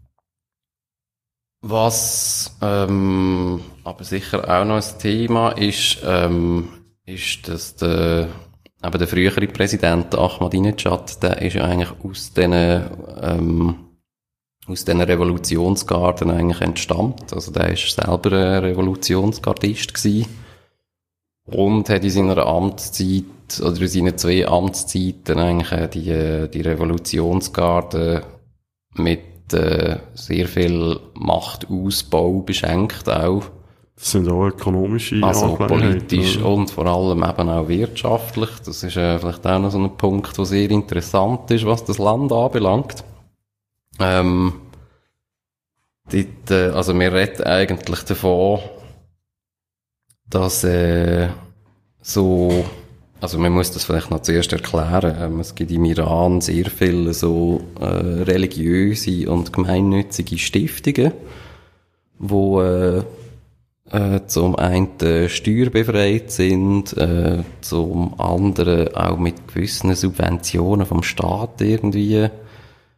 was ähm, aber sicher auch noch ein Thema ist, ähm, ist, dass der aber der frühere Präsident Ahmadinejad, der ist ja eigentlich aus diesen, ähm, aus diesen Revolutionsgarden eigentlich entstammt. Also der ist selber ein Revolutionsgardist gewesen und hat in seiner Amtszeit, oder in seinen zwei Amtszeiten eigentlich die, die Revolutionsgarde mit äh, sehr viel Machtausbau beschenkt auch. Das sind auch ökonomische Also Angelegenheiten, politisch oder? und vor allem eben auch wirtschaftlich. Das ist äh, vielleicht auch noch so ein Punkt, der sehr interessant ist, was das Land anbelangt. Ähm, dort, äh, also wir reden eigentlich davon, dass äh, so, also man muss das vielleicht noch zuerst erklären. Ähm, es gibt im Iran sehr viele so äh, religiöse und gemeinnützige Stiftungen, wo äh, Äh, zum einen steuerbefreit sind, äh, zum anderen auch mit gewissen Subventionen vom Staat irgendwie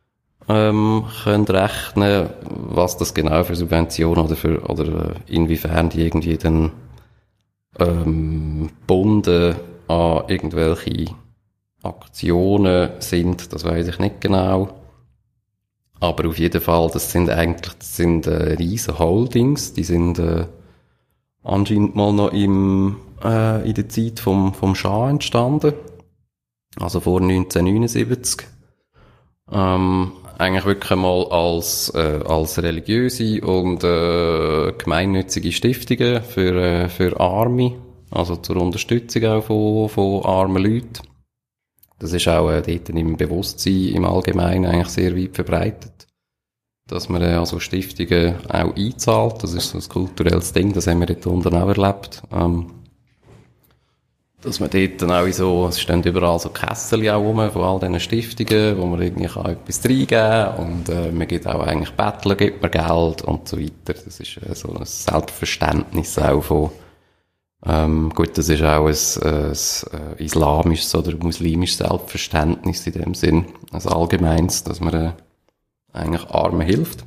ähm, können rechnen, was das genau für Subventionen oder für, oder inwiefern die irgendwie dann, ähm, gebunden an irgendwelche Aktionen sind, das weiß ich nicht genau. Aber auf jeden Fall, das sind eigentlich, das sind, äh, riesen Holdings, die sind, äh, anscheinend mal noch im, äh, in der Zeit vom, vom Schah entstanden. Also vor neunzehnhundertneunundsiebzig. Ähm, eigentlich wirklich mal als, äh, als religiöse und, äh, gemeinnützige Stiftungen für, äh, für Arme. Also zur Unterstützung auch von, von armen Leuten. Das ist auch, äh, dort im Bewusstsein im Allgemeinen eigentlich sehr weit verbreitet. Dass man, äh, also Stiftungen auch einzahlt. Das ist so ein kulturelles Ding, das haben wir dort unten auch erlebt. Ähm, dass man dort dann auch in so, es stehen überall so Kessel auch rum von all diesen Stiftungen, wo man irgendwie kann etwas reingeben kann und äh, man gibt auch eigentlich Bettler, gibt man Geld und so weiter. Das ist äh, so ein Selbstverständnis auch von, ähm, gut, das ist auch ein, ein, ein islamisches oder muslimisches Selbstverständnis in dem Sinn, ein allgemeines, dass man äh, eigentlich Armen hilft.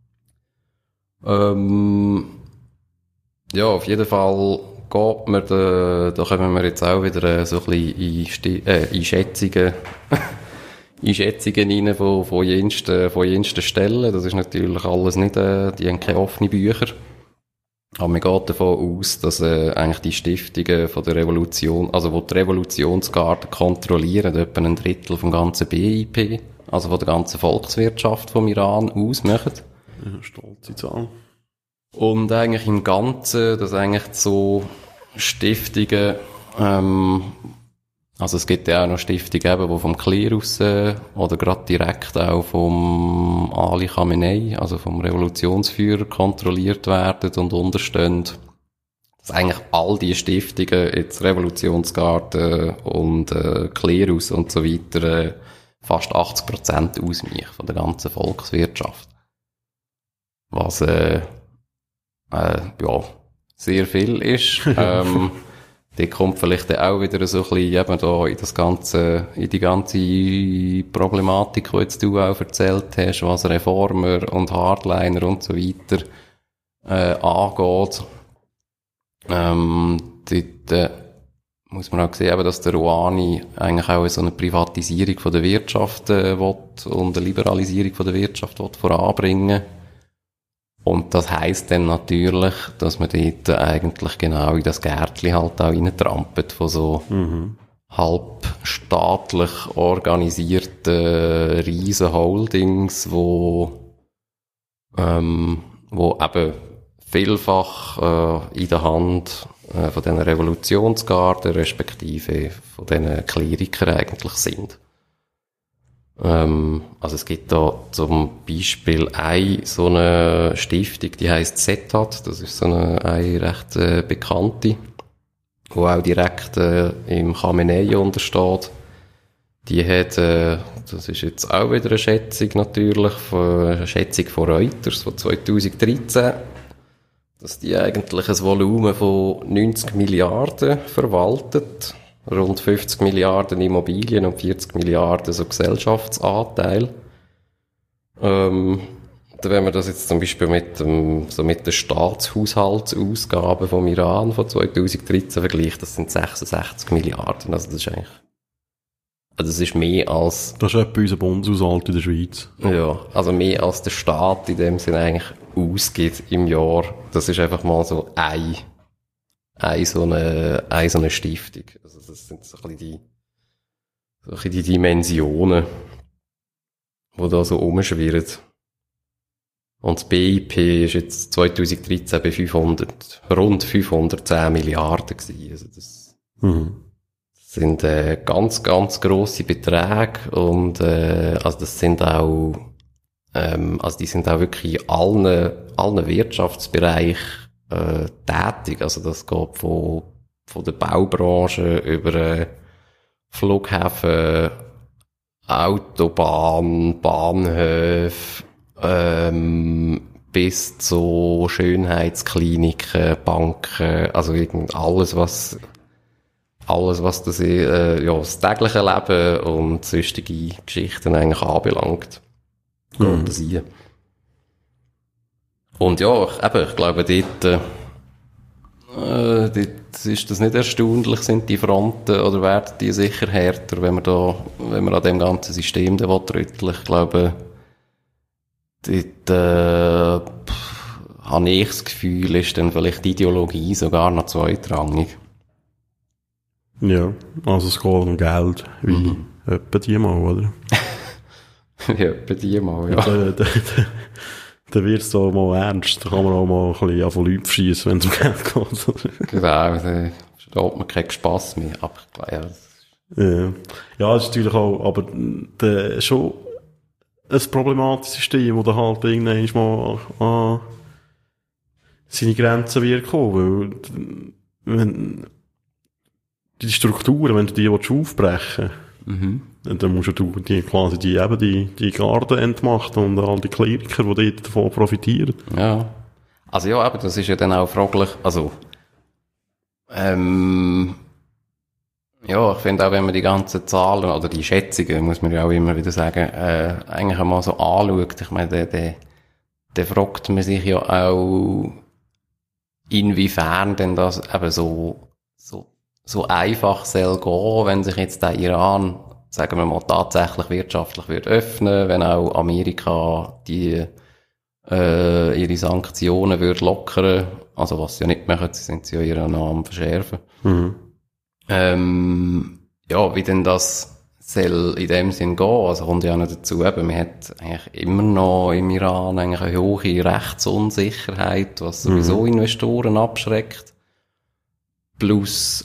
Ähm, ja, auf jeden Fall geht man, da, da kommen wir jetzt auch wieder so ein bisschen in, Sti- äh, in Schätzungen, in Schätzungen rein von, von jensten, von jensten Stellen. Das ist natürlich alles nicht, äh, die haben keine offenen Bücher. Aber man geht davon aus, dass äh, eigentlich die Stiftungen von der Revolution, also wo die Revolutionsgarde kontrollieren, etwa ein Drittel vom ganzen B I P, also von der ganzen Volkswirtschaft vom Iran ausmachen. Ja, stolze Zahl. Und eigentlich im Ganzen, dass eigentlich so Stiftungen, ähm, also es gibt ja auch noch Stiftungen, eben, die vom Klerus äh, oder gerade direkt auch vom Ali Khamenei, also vom Revolutionsführer, kontrolliert werden und unterstehen. Dass eigentlich all die Stiftungen, jetzt Revolutionsgarde und äh, Klerus und so weiter, äh, fast achtzig Prozent ausmachen von der ganzen Volkswirtschaft. Was äh, Äh, ja, sehr viel ist. ähm, die kommt vielleicht auch wieder so ein bisschen eben da in das ganze, in die ganze Problematik, die jetzt du auch erzählt hast, was Reformer und Hardliner und so weiter, äh, angeht. Ähm, dort, äh, muss man auch sehen, eben, dass der Rouhani eigentlich auch so eine Privatisierung von der Wirtschaft, äh, will und eine Liberalisierung von der Wirtschaft will voranbringen. Und das heisst dann natürlich, dass man dort eigentlich genau in das Gärtchen halt auch reintrampelt von so mhm. halbstaatlich organisierten riesen Holdings, wo, ähm, wo eben vielfach äh, in der Hand äh, von diesen Revolutionsgarden respektive von diesen Klerikern eigentlich sind. Ähm, also es gibt da zum Beispiel eine so eine Stiftung, die heisst Setat, das ist so eine, eine recht äh, bekannte, die auch direkt äh, im Khamenei untersteht. Die hat, äh, das ist jetzt auch wieder eine Schätzung natürlich, eine Schätzung von Reuters von zweitausenddreizehn, dass die eigentlich ein Volumen von neunzig Milliarden verwaltet. Rund fünfzig Milliarden Immobilien und vierzig Milliarden so Gesellschaftsanteil. Ähm, wenn man das jetzt zum Beispiel mit dem, so mit den Staatshaushaltsausgaben vom Iran von zweitausenddreizehn vergleicht, das sind sechsundsechzig Milliarden. Also das ist eigentlich, also das ist mehr als... Das ist etwa unser Bundeshaushalt in der Schweiz. Ja, also mehr als der Staat in dem Sinne eigentlich ausgibt im Jahr. Das ist einfach mal so ein Eine so eine, eine so eine Stiftung. Also das sind so ein bisschen die, so ein bisschen die Dimensionen, die da so rumschwirren. Und das B I P ist jetzt zweitausenddreizehn bei fünfhundert, rund fünfhundertzehn Milliarden gewesen. Also das mhm. sind äh, ganz, ganz grosse Beträge und äh, also das sind auch, ähm, also die sind auch wirklich in allen, allen Wirtschaftsbereichen Äh, tätig. Also das geht von, von der Baubranche über äh, Flughäfen, Autobahn, Bahnhöfe, ähm, bis zu Schönheitskliniken, Banken, also irgend alles, was alles, was das, äh, ja, das tägliche Leben und sonstige Geschichten eigentlich anbelangt. geht das ein. Und ja, ich, eben, ich glaube, dort, äh, dort ist das nicht erstaunlich, sind die Fronten, oder werden die sicher härter, wenn man da, wenn man an dem ganzen System da rütteln. Ich glaube, dort, äh, pff, habe ich das Gefühl, ist dann vielleicht die Ideologie sogar noch zweitrangig. Ja, also es geht um Geld, wie mhm. etwa die mal, oder? Wie etwa die mal, ja. Da, da, da, da wird es da mal ernst, da kann man auch mal ein bisschen von Leuten schiessen, wenn es um Geld geht. Genau, da steht man keinen Spass mehr, aber ja, ja. Ja, das ist natürlich auch, aber der, schon ein problematisches System, wo da halt irgendwann mal an seine Grenzen wird kommen, weil wenn die Strukturen, wenn du die aufbrechen willst, mhm. dann musst du die quasi die, eben die, die Garden entmachten und all die Kleriker, die dort davon profitieren. Ja. Also ja, aber das ist ja dann auch fraglich, also, ähm, ja, ich finde auch, wenn man die ganzen Zahlen oder die Schätzungen, muss man ja auch immer wieder sagen, äh, eigentlich einmal so anschaut, ich meine, der, der, der fragt man sich ja auch, inwiefern denn das eben so, so, so einfach soll gehen, wenn sich jetzt der Iran, sagen wir mal, tatsächlich wirtschaftlich wird öffnen, wenn auch Amerika die, äh, ihre Sanktionen wird lockern, also was sie ja nicht machen, sie sind ja ihre noch am verschärfen. Mhm. Ähm, ja, wie denn das soll in dem Sinn gehen, also kommt ja noch dazu, eben, man hat eigentlich immer noch im Iran eigentlich eine hohe Rechtsunsicherheit, was sowieso mhm. Investoren abschreckt. Plus,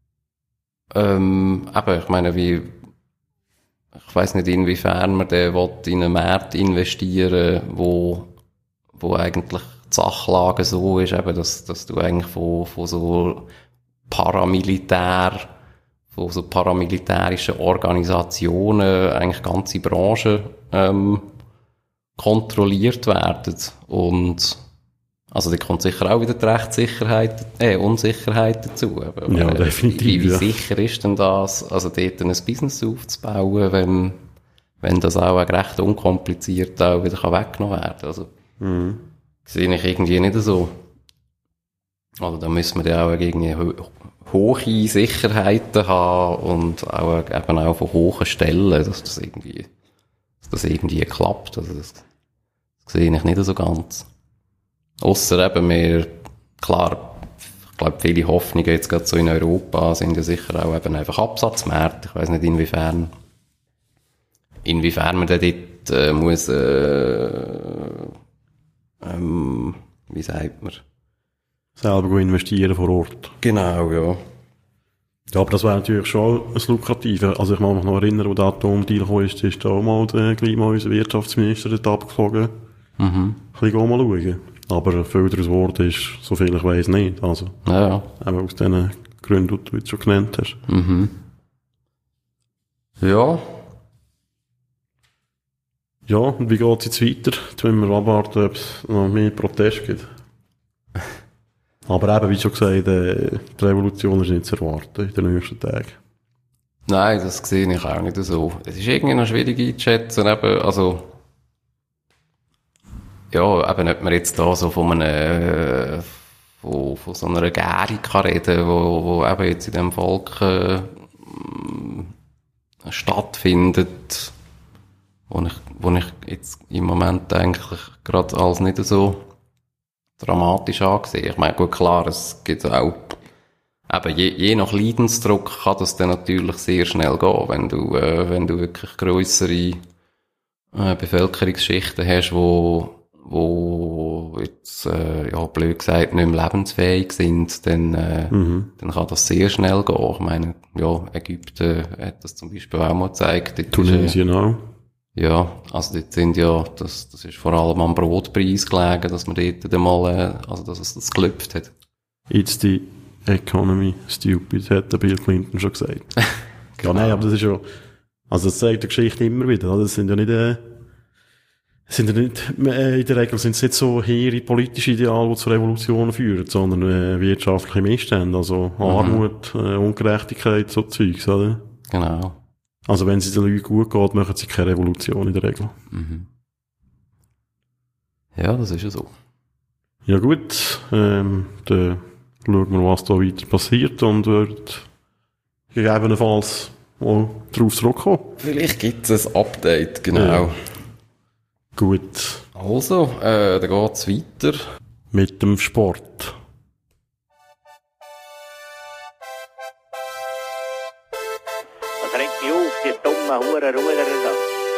ähm, eben, ich meine, wie, ich weiss nicht, inwiefern man den will in einen Markt investieren, wo, wo eigentlich die Sachlage so ist, eben, dass, dass du eigentlich von, von so Paramilitär, von so paramilitärischen Organisationen eigentlich ganze Branchen ähm, kontrolliert werden. Und also da kommt sicher auch wieder die Rechtssicherheit, äh, Unsicherheit dazu. Aber, ja, äh, definitiv. Wie, wie ja. sicher ist denn das, also dort ein Business aufzubauen, wenn, wenn das auch recht unkompliziert auch wieder weggenommen werden kann? Also, mhm. sehe ich irgendwie nicht so. Also da müssen wir ja auch irgendwie ho- hohe Sicherheiten haben und auch eben auch von hohen Stellen, dass das irgendwie, dass das irgendwie klappt. Also das, das sehe ich nicht so ganz. Ausser eben wir, klar, ich glaube, viele Hoffnungen jetzt gerade so in Europa sind ja sicher auch eben einfach Absatzmärkte. Ich weiss nicht, inwiefern, inwiefern man da dort äh, muss, äh, ähm, wie sagt man? Selber investieren vor Ort. Genau, ja. Ja, aber das wäre natürlich schon ein Lukratives. Also ich kann mich noch erinnern, wo der Atomdeal kam, ist, ist da auch mal der, gleich mal unser Wirtschaftsminister dort abgeflogen. Mhm. Ein bisschen mal schauen. Aber viel daraus geworden ist, so viel ich weiss, nicht. Also, Ja, ja. eben aus den Gründen, die du jetzt schon genannt hast. Mhm. Ja. Ja, und wie geht es jetzt weiter? Jetzt müssen wir abwarten, ob es noch mehr Proteste gibt. Aber eben, wie schon gesagt, äh, die Revolution ist nicht zu erwarten in den nächsten Tagen. Nein, das sehe ich auch nicht so. Es ist irgendwie noch schwierig einzuschätzen, eben, also, ja, eben, ob man jetzt da so von einer, von, von so einer Gärung kann reden, wo, wo eben jetzt in dem Volk, äh, stattfindet, wo ich, wo ich jetzt im Moment eigentlich gerade als nicht so dramatisch angesehen. Ich meine, gut, klar, es gibt auch, eben, je, je nach Leidensdruck kann das dann natürlich sehr schnell gehen, wenn du, äh, wenn du wirklich grössere, äh, Bevölkerungsschichten hast, wo, wo jetzt, äh, ja, blöd gesagt, nicht mehr lebensfähig sind, dann, äh, Mhm. dann kann das sehr schnell gehen. Ich meine, ja, Ägypten hat das zum Beispiel auch mal gezeigt. Dort ist, Tunesien auch. ja, also dort sind ja, das, das ist vor allem am Brotpreis gelegen, dass man dort dann mal, äh, also dass es das geklüpft hat. It's the economy stupid, hat der Bill Clinton schon gesagt. Ja, nein, aber das ist ja, also das zeigt die Geschichte immer wieder, oder? Das sind ja nicht, äh, sind ja nicht, äh, in der Regel sind es nicht so hehre politische Ideale, die zu Revolutionen führen, sondern äh, wirtschaftliche Missstände, also Armut, äh, Ungerechtigkeit, so Zeugs, oder? Genau. Also wenn es den Leuten gut geht, machen sie keine Revolution in der Regel. Mhm. Ja, das ist ja so. Ja gut, ähm, dann schauen wir, was da weiter passiert und wird gegebenenfalls auch darauf zurückkommen. Vielleicht gibt es ein Update, genau. Ja. Gut. Also, äh, dann geht's weiter. Mit dem Sport. Was regt mich auf, die dummen Hurenruder da?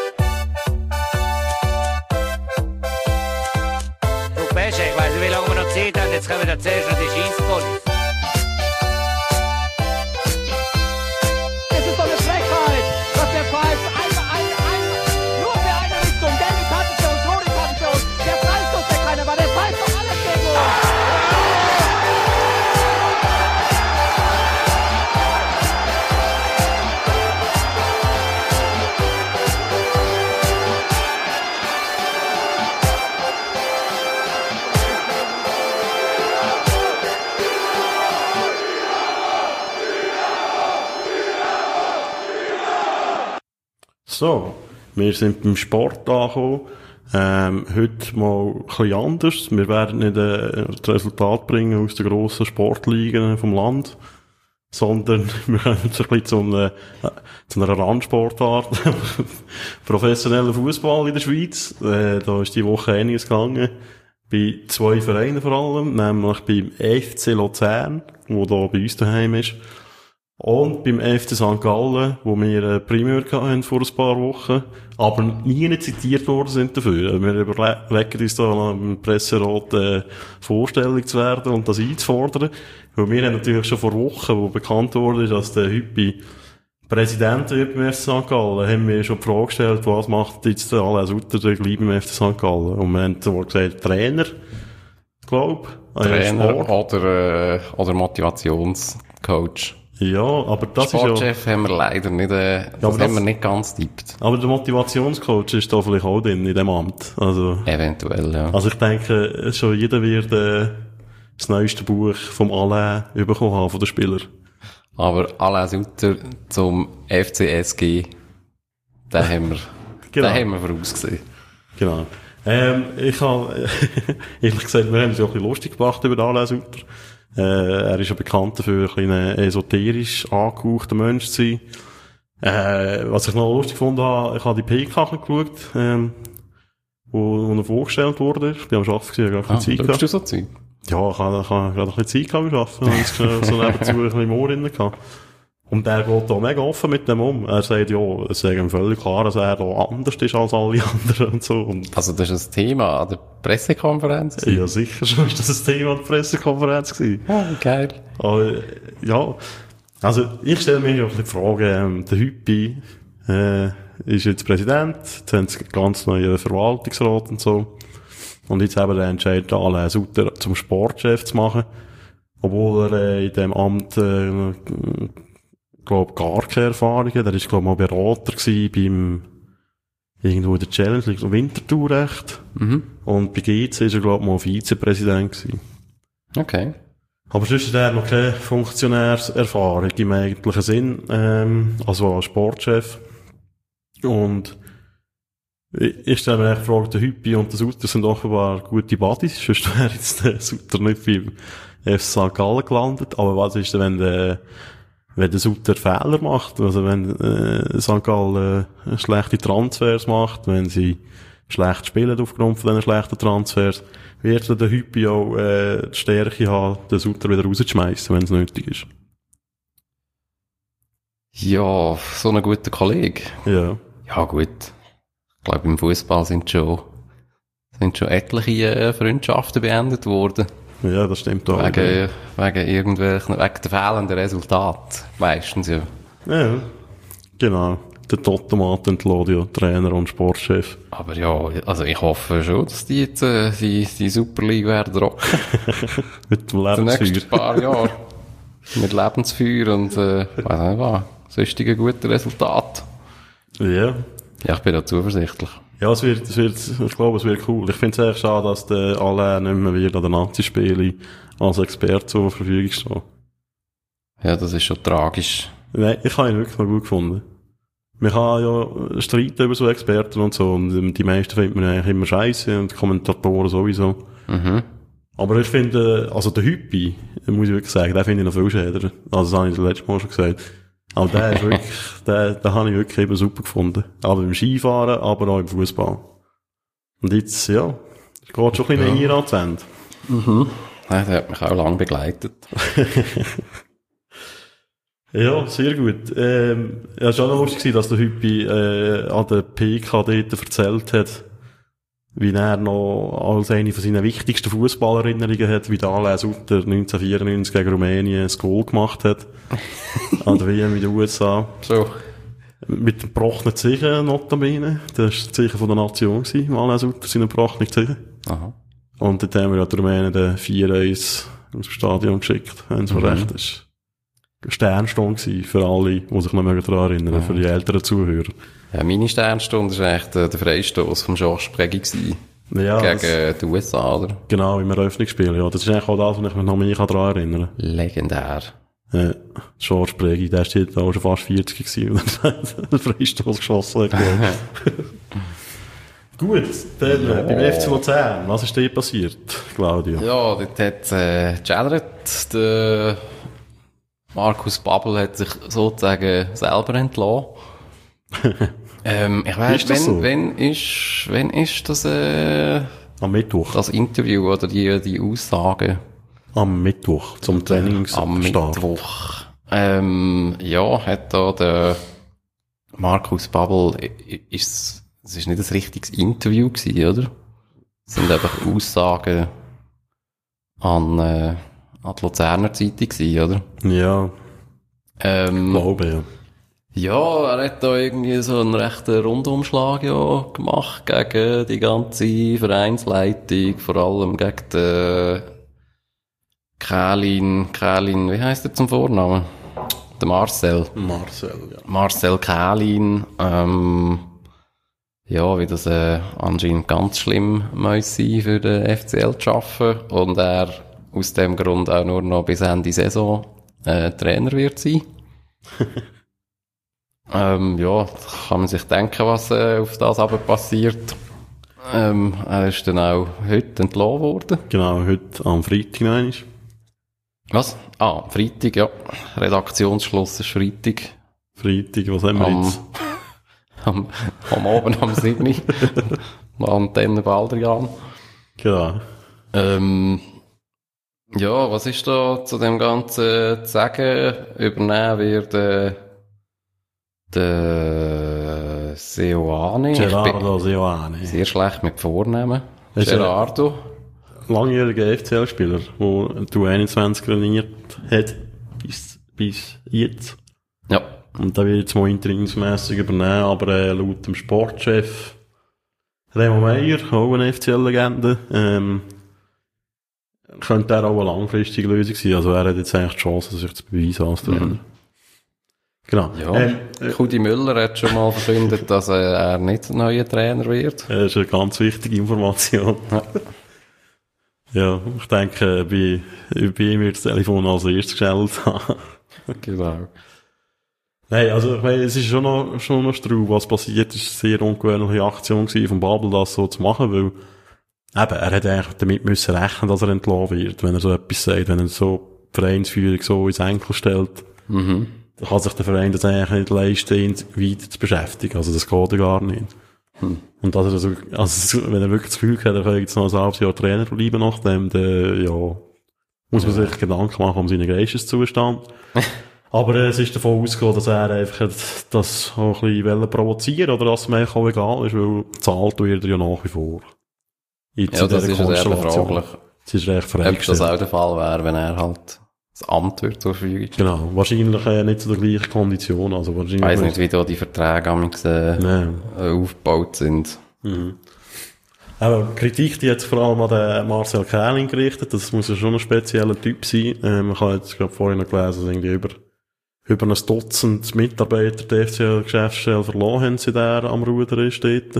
Du Pesche, ich weiss nicht, wie lange wir noch Zeit haben, jetzt kommen wir zuerst noch die Scheisspolis. Es ist doch eine Frechheit, dass der pfeift. Einmal, einmal, einmal, nur für eine Richtung. Gelbe Karte für uns, rote Karte für uns. Der Freistoß, der keiner war, der pfeift doch alles gegen uns. So, wir sind beim Sport angekommen. Ähm, heute mal ein bisschen anders. Wir werden nicht äh, das Resultat bringen aus den grossen Sportligen vom Land, sondern wir kommen jetzt ein bisschen zu einer, zu einer Randsportart. Professioneller Fußball in der Schweiz. Äh, da ist die Woche einiges gegangen. Bei zwei Vereinen vor allem, nämlich beim F C Luzern, wo da bei uns daheim ist. Und beim F C Sankt Gallen, wo wir eine Primär hatten vor ein paar Wochen, aber nie zitiert worden sind dafür. Wir überlegen uns da im Presserat äh, Vorstellung zu werden und das einzufordern. Weil wir haben natürlich schon vor Wochen, wo bekannt wurde, dass der Hüppi Präsident wird beim F C Sankt Gallen, haben wir schon die Frage gestellt, was macht jetzt der Alain Sutter gleich beim F C Sankt Gallen? Und wir haben dann gesagt, Trainer, glaube ich. Trainer oder, äh, oder Motivationscoach. Ja, aber das Sportchef ist ja... haben wir leider nicht, äh, das, ja, haben das, wir nicht ganz tippt. Aber der Motivationscoach ist da vielleicht auch drin, in dem Amt. Also, Eventuell, ja. also ich denke, schon jeder wird äh, das neueste Buch vom Alain bekommen haben, von den Spielern. Aber Alain Sutter zum F C S G, den haben wir, Genau. den haben wir vorausgesehen. Genau. Ähm, ich habe, ehrlich gesagt, wir haben uns ja ein bisschen lustig gemacht über den Alain Sutter. Äh, er ist ja bekannt dafür, ein bisschen esoterisch angehauchter Mensch zu sein. Äh, was ich noch lustig gefunden habe, ich habe die P K geschaut, ähm, wo, wo er vorgestellt wurde. Ich bin am Arbeiten gewesen, ich habe gar keine Ah, Zeit schaust gehabt. du so Zeug? Ja, ich habe, ich habe gerade ein bisschen Zeit gehabt beim Arbeiten. Ich habe so nebenzu ein bisschen Moor drin gehabt. Und er geht da mega offen mit dem um. Er sagt, ja, es ist ihm völlig klar, dass er da anders ist als alle anderen und so. Und Also das ist ein Thema an der Pressekonferenz gewesen? ja, sicher schon ist das ein Thema an der Pressekonferenz gewesen. Ah, geil. Aber, ja, also, ich stelle mir ja ein bisschen die Frage, ähm, der Hüppi, äh, ist jetzt Präsident, jetzt haben sie ganz neuen Verwaltungsrat und so. Und jetzt haben wir den Entscheid, Alain Sutter zum Sportchef zu machen. Obwohl er äh, in dem Amt, äh, glaub, gar keine Erfahrung hat. Er ist, glaub, mal Berater gewesen beim, irgendwo in der Challenge League, so Winterthur recht. Mhm. Und bei G C ist er, glaub, mal Vizepräsident gewesen. Okay. Aber sonst hat er noch keine Funktionärserfahrung im eigentlichen Sinn, ähm, also als Sportchef. Und ich, ich stelle mir echt die Frage, der Hüppi und der Sutter sind offenbar gute Buddies, sonst wäre jetzt der Sutter nicht beim F C Sankt Gallen gelandet. Aber was ist denn, wenn der, wenn der Sutter Fehler macht, also wenn äh, Sankt Gallen äh, schlechte Transfers macht, wenn sie schlecht spielen aufgrund von diesen schlechten Transfers, wird der Hüppi auch äh, die Stärke haben, den Sutter wieder rauszuschmeissen, wenn es nötig ist. Ja, so ein guter Kollege. Ja. Ja, gut. Ich glaube, im Fußball sind schon, sind schon etliche äh, Freundschaften beendet worden. Ja, das stimmt auch. Wegen, wegen irgendwelchen, wegen der fehlenden Resultate. Meistens, ja. Ja, genau. Der Totomat entlässt ja Trainer und Sportchef. Aber ja, also ich hoffe schon, dass die jetzt, äh, die, die Super League werden rocken. Mit dem Die nächsten Lebensfeuer. paar Jahre. Mit Lebensfeuer und, äh, weiss nicht was. Sonstige gute Resultate. Ja. Ja, ich bin da zuversichtlich. Ja, es wird, es wird, ich glaube, es wird cool. Ich finde es echt schade, dass der Alain nicht mehr wieder an den Nazi-Spielen als Experte zur Verfügung steht. Ja, das ist schon tragisch. Nein, ich habe ihn wirklich noch gut gefunden. Man kann ja streiten über so Experten und so, und die meisten findet man eigentlich immer scheiße und die Kommentatoren sowieso. Mhm. Aber ich finde, also der Hüppi, muss ich wirklich sagen, den finde ich noch viel schäder. Also das habe ich das letzte Mal schon gesagt. Aber der ist wirklich, den, den habe ich wirklich eben super gefunden. Aber im Skifahren, aber auch im Fußball. Und jetzt, ja, es geht schon ein bisschen näher ans Ende. Mhm. Ja, der hat mich auch lange begleitet. Ja, sehr gut. Ähm, ja, es war auch noch lustig, dass der Hüppi äh, an der P K dort erzählt hat, wie er noch als eine von seinen wichtigsten Fußballerinnerungen hat, wie der Alain Sutter neunzehnhundertvierundneunzig gegen Rumänien ein Goal gemacht hat. An der W M in den U S A. So. Mit dem gebrochenen Zeichen, notabene. Das war das Zeichen von der Nation gewesen, Alain Sutter, seine gebrochenen Zeichen. Aha. Und dort haben wir ja die Rumänen den vier eins aus dem Stadion geschickt, wenn es mir Mhm. recht ist. Sternstunde gewesen für alle, die sich noch daran erinnern, Ja. für die älteren Zuhörer. Ja, meine Sternstunde war eigentlich der, der Freistoß vom Georges Preggi gewesen. Ja, Gegen das, die U S A, oder? genau, im Eröffnungsspiel, ja. Das ist eigentlich auch das, was ich mich noch mehr daran erinnern Legendär. kann. Äh, George Preggi, der ist jetzt auch schon fast vierzig gewesen, und hat den Freistoß geschossen hat. Gut, dann Ja. äh, beim F C Luzern, was ist dir passiert, Claudio? Ja, dort hat äh, Jared, der Markus Babbel, hat sich sozusagen selber entlassen. ähm, ich weiss, Ist das wenn, so? wenn ist, wenn ist das, äh, Am Mittwoch. das Interview oder die, die Aussagen? Am Mittwoch, zum Trainingsstart. Am Mittwoch. Ähm, ja, hat da der Markus Babbel, i- i- ist, es ist nicht ein richtiges Interview gewesen, oder? Es sind einfach Aussagen an, äh, an die Luzerner Zeitung gewesen, oder? Ja, Ähm, glaube ja. ja, er hat da irgendwie so einen rechten Rundumschlag ja gemacht gegen die ganze Vereinsleitung, vor allem gegen den Kählin, Kählin, wie heisst er zum Vornamen? Der Marcel. Marcel, ja. Marcel Kählin, ähm, ja, wie das äh, anscheinend ganz schlimm muss sein für den F C L zu arbeiten und er aus dem Grund auch nur noch bis Ende Saison äh, Trainer wird sein. ähm, ja, da kann man sich denken, was äh, auf das aber passiert. Ähm, er ist dann auch heute entlassen worden. Genau, heute am Freitag noch einmal. Was? Ah, Freitag, ja. Redaktionsschluss ist Freitag. Freitag, was haben wir Am, jetzt? am, am Abend am sieben. Antenne Baldrian. Genau. Ähm, ja, was ist da zu dem Ganzen zu sagen? Übernehmen wird äh, der Seoane. Ich bin Gerardo Seoane. sehr schlecht mit Vornamen. Ist er- Gerardo. Langjähriger F C L-Spieler, der die U einundzwanzig trainiert hat, bis, bis jetzt. Ja. Und der wird jetzt mal interimsmässig übernehmen, aber äh, laut dem Sportchef Remo Meyer, auch eine F C L-Legende, ähm, könnte er auch eine langfristige Lösung sein. Also er hat jetzt eigentlich die Chance, sich zu beweisen als Trainer. Mhm. Genau. Ja. Ähm, äh, Kudi Müller hat schon mal verkündet, dass äh, er nicht neuer Trainer wird. Das ist eine ganz wichtige Information. Ja, ich denke, bei, bei ihm wird das Telefon als erstes gestellt haben. Genau. Nein, also ich meine, es ist schon noch, schon noch Strau, was passiert ist, eine sehr ungewöhnliche Aktion gewesen von Babel, das so zu machen, weil eben, er hätte eigentlich damit müssen rechnen, dass er entlassen wird, wenn er so etwas sagt, wenn er so die Vereinsführung so ins Enkel stellt. Mhm. Dann kann sich der Verein das eigentlich nicht leisten, ihn weiter zu beschäftigen, also das geht ja gar nicht. Hm. Und dass er also, also, wenn er wirklich das Gefühl hat, er kann jetzt noch ein halbes Jahr Trainer bleiben nach dem, dann, ja, muss man sich Gedanken machen um seinen Geisteszustand. Aber äh, es ist davon ausgegangen, dass er einfach hat, das auch ein bisschen provozieren oder dass es mir auch egal ist, weil zahlt wird er ja nach wie vor. Jetzt Ja, in das dieser ist ja sehr Konstellation. fraglich. Es ist recht Ob das freigestellt. auch der Fall wäre, wenn er halt das Amt wird zur Verfügung stellen. Genau. Wahrscheinlich äh, nicht zu der gleichen Kondition. Also wahrscheinlich Ich weiss nicht, wie da die Verträge amigs, äh, Nein. äh, aufgebaut sind. Mhm. Aber Kritik, die jetzt vor allem an den Marcel Kählin gerichtet, das muss ja schon ein spezieller Typ sein. Ähm, ich habe jetzt gerade vorhin noch gelesen, dass irgendwie über, über ein Dutzend Mitarbeiter der F C L-Geschäftsstelle verloren haben, seit er am Ruder ist dort.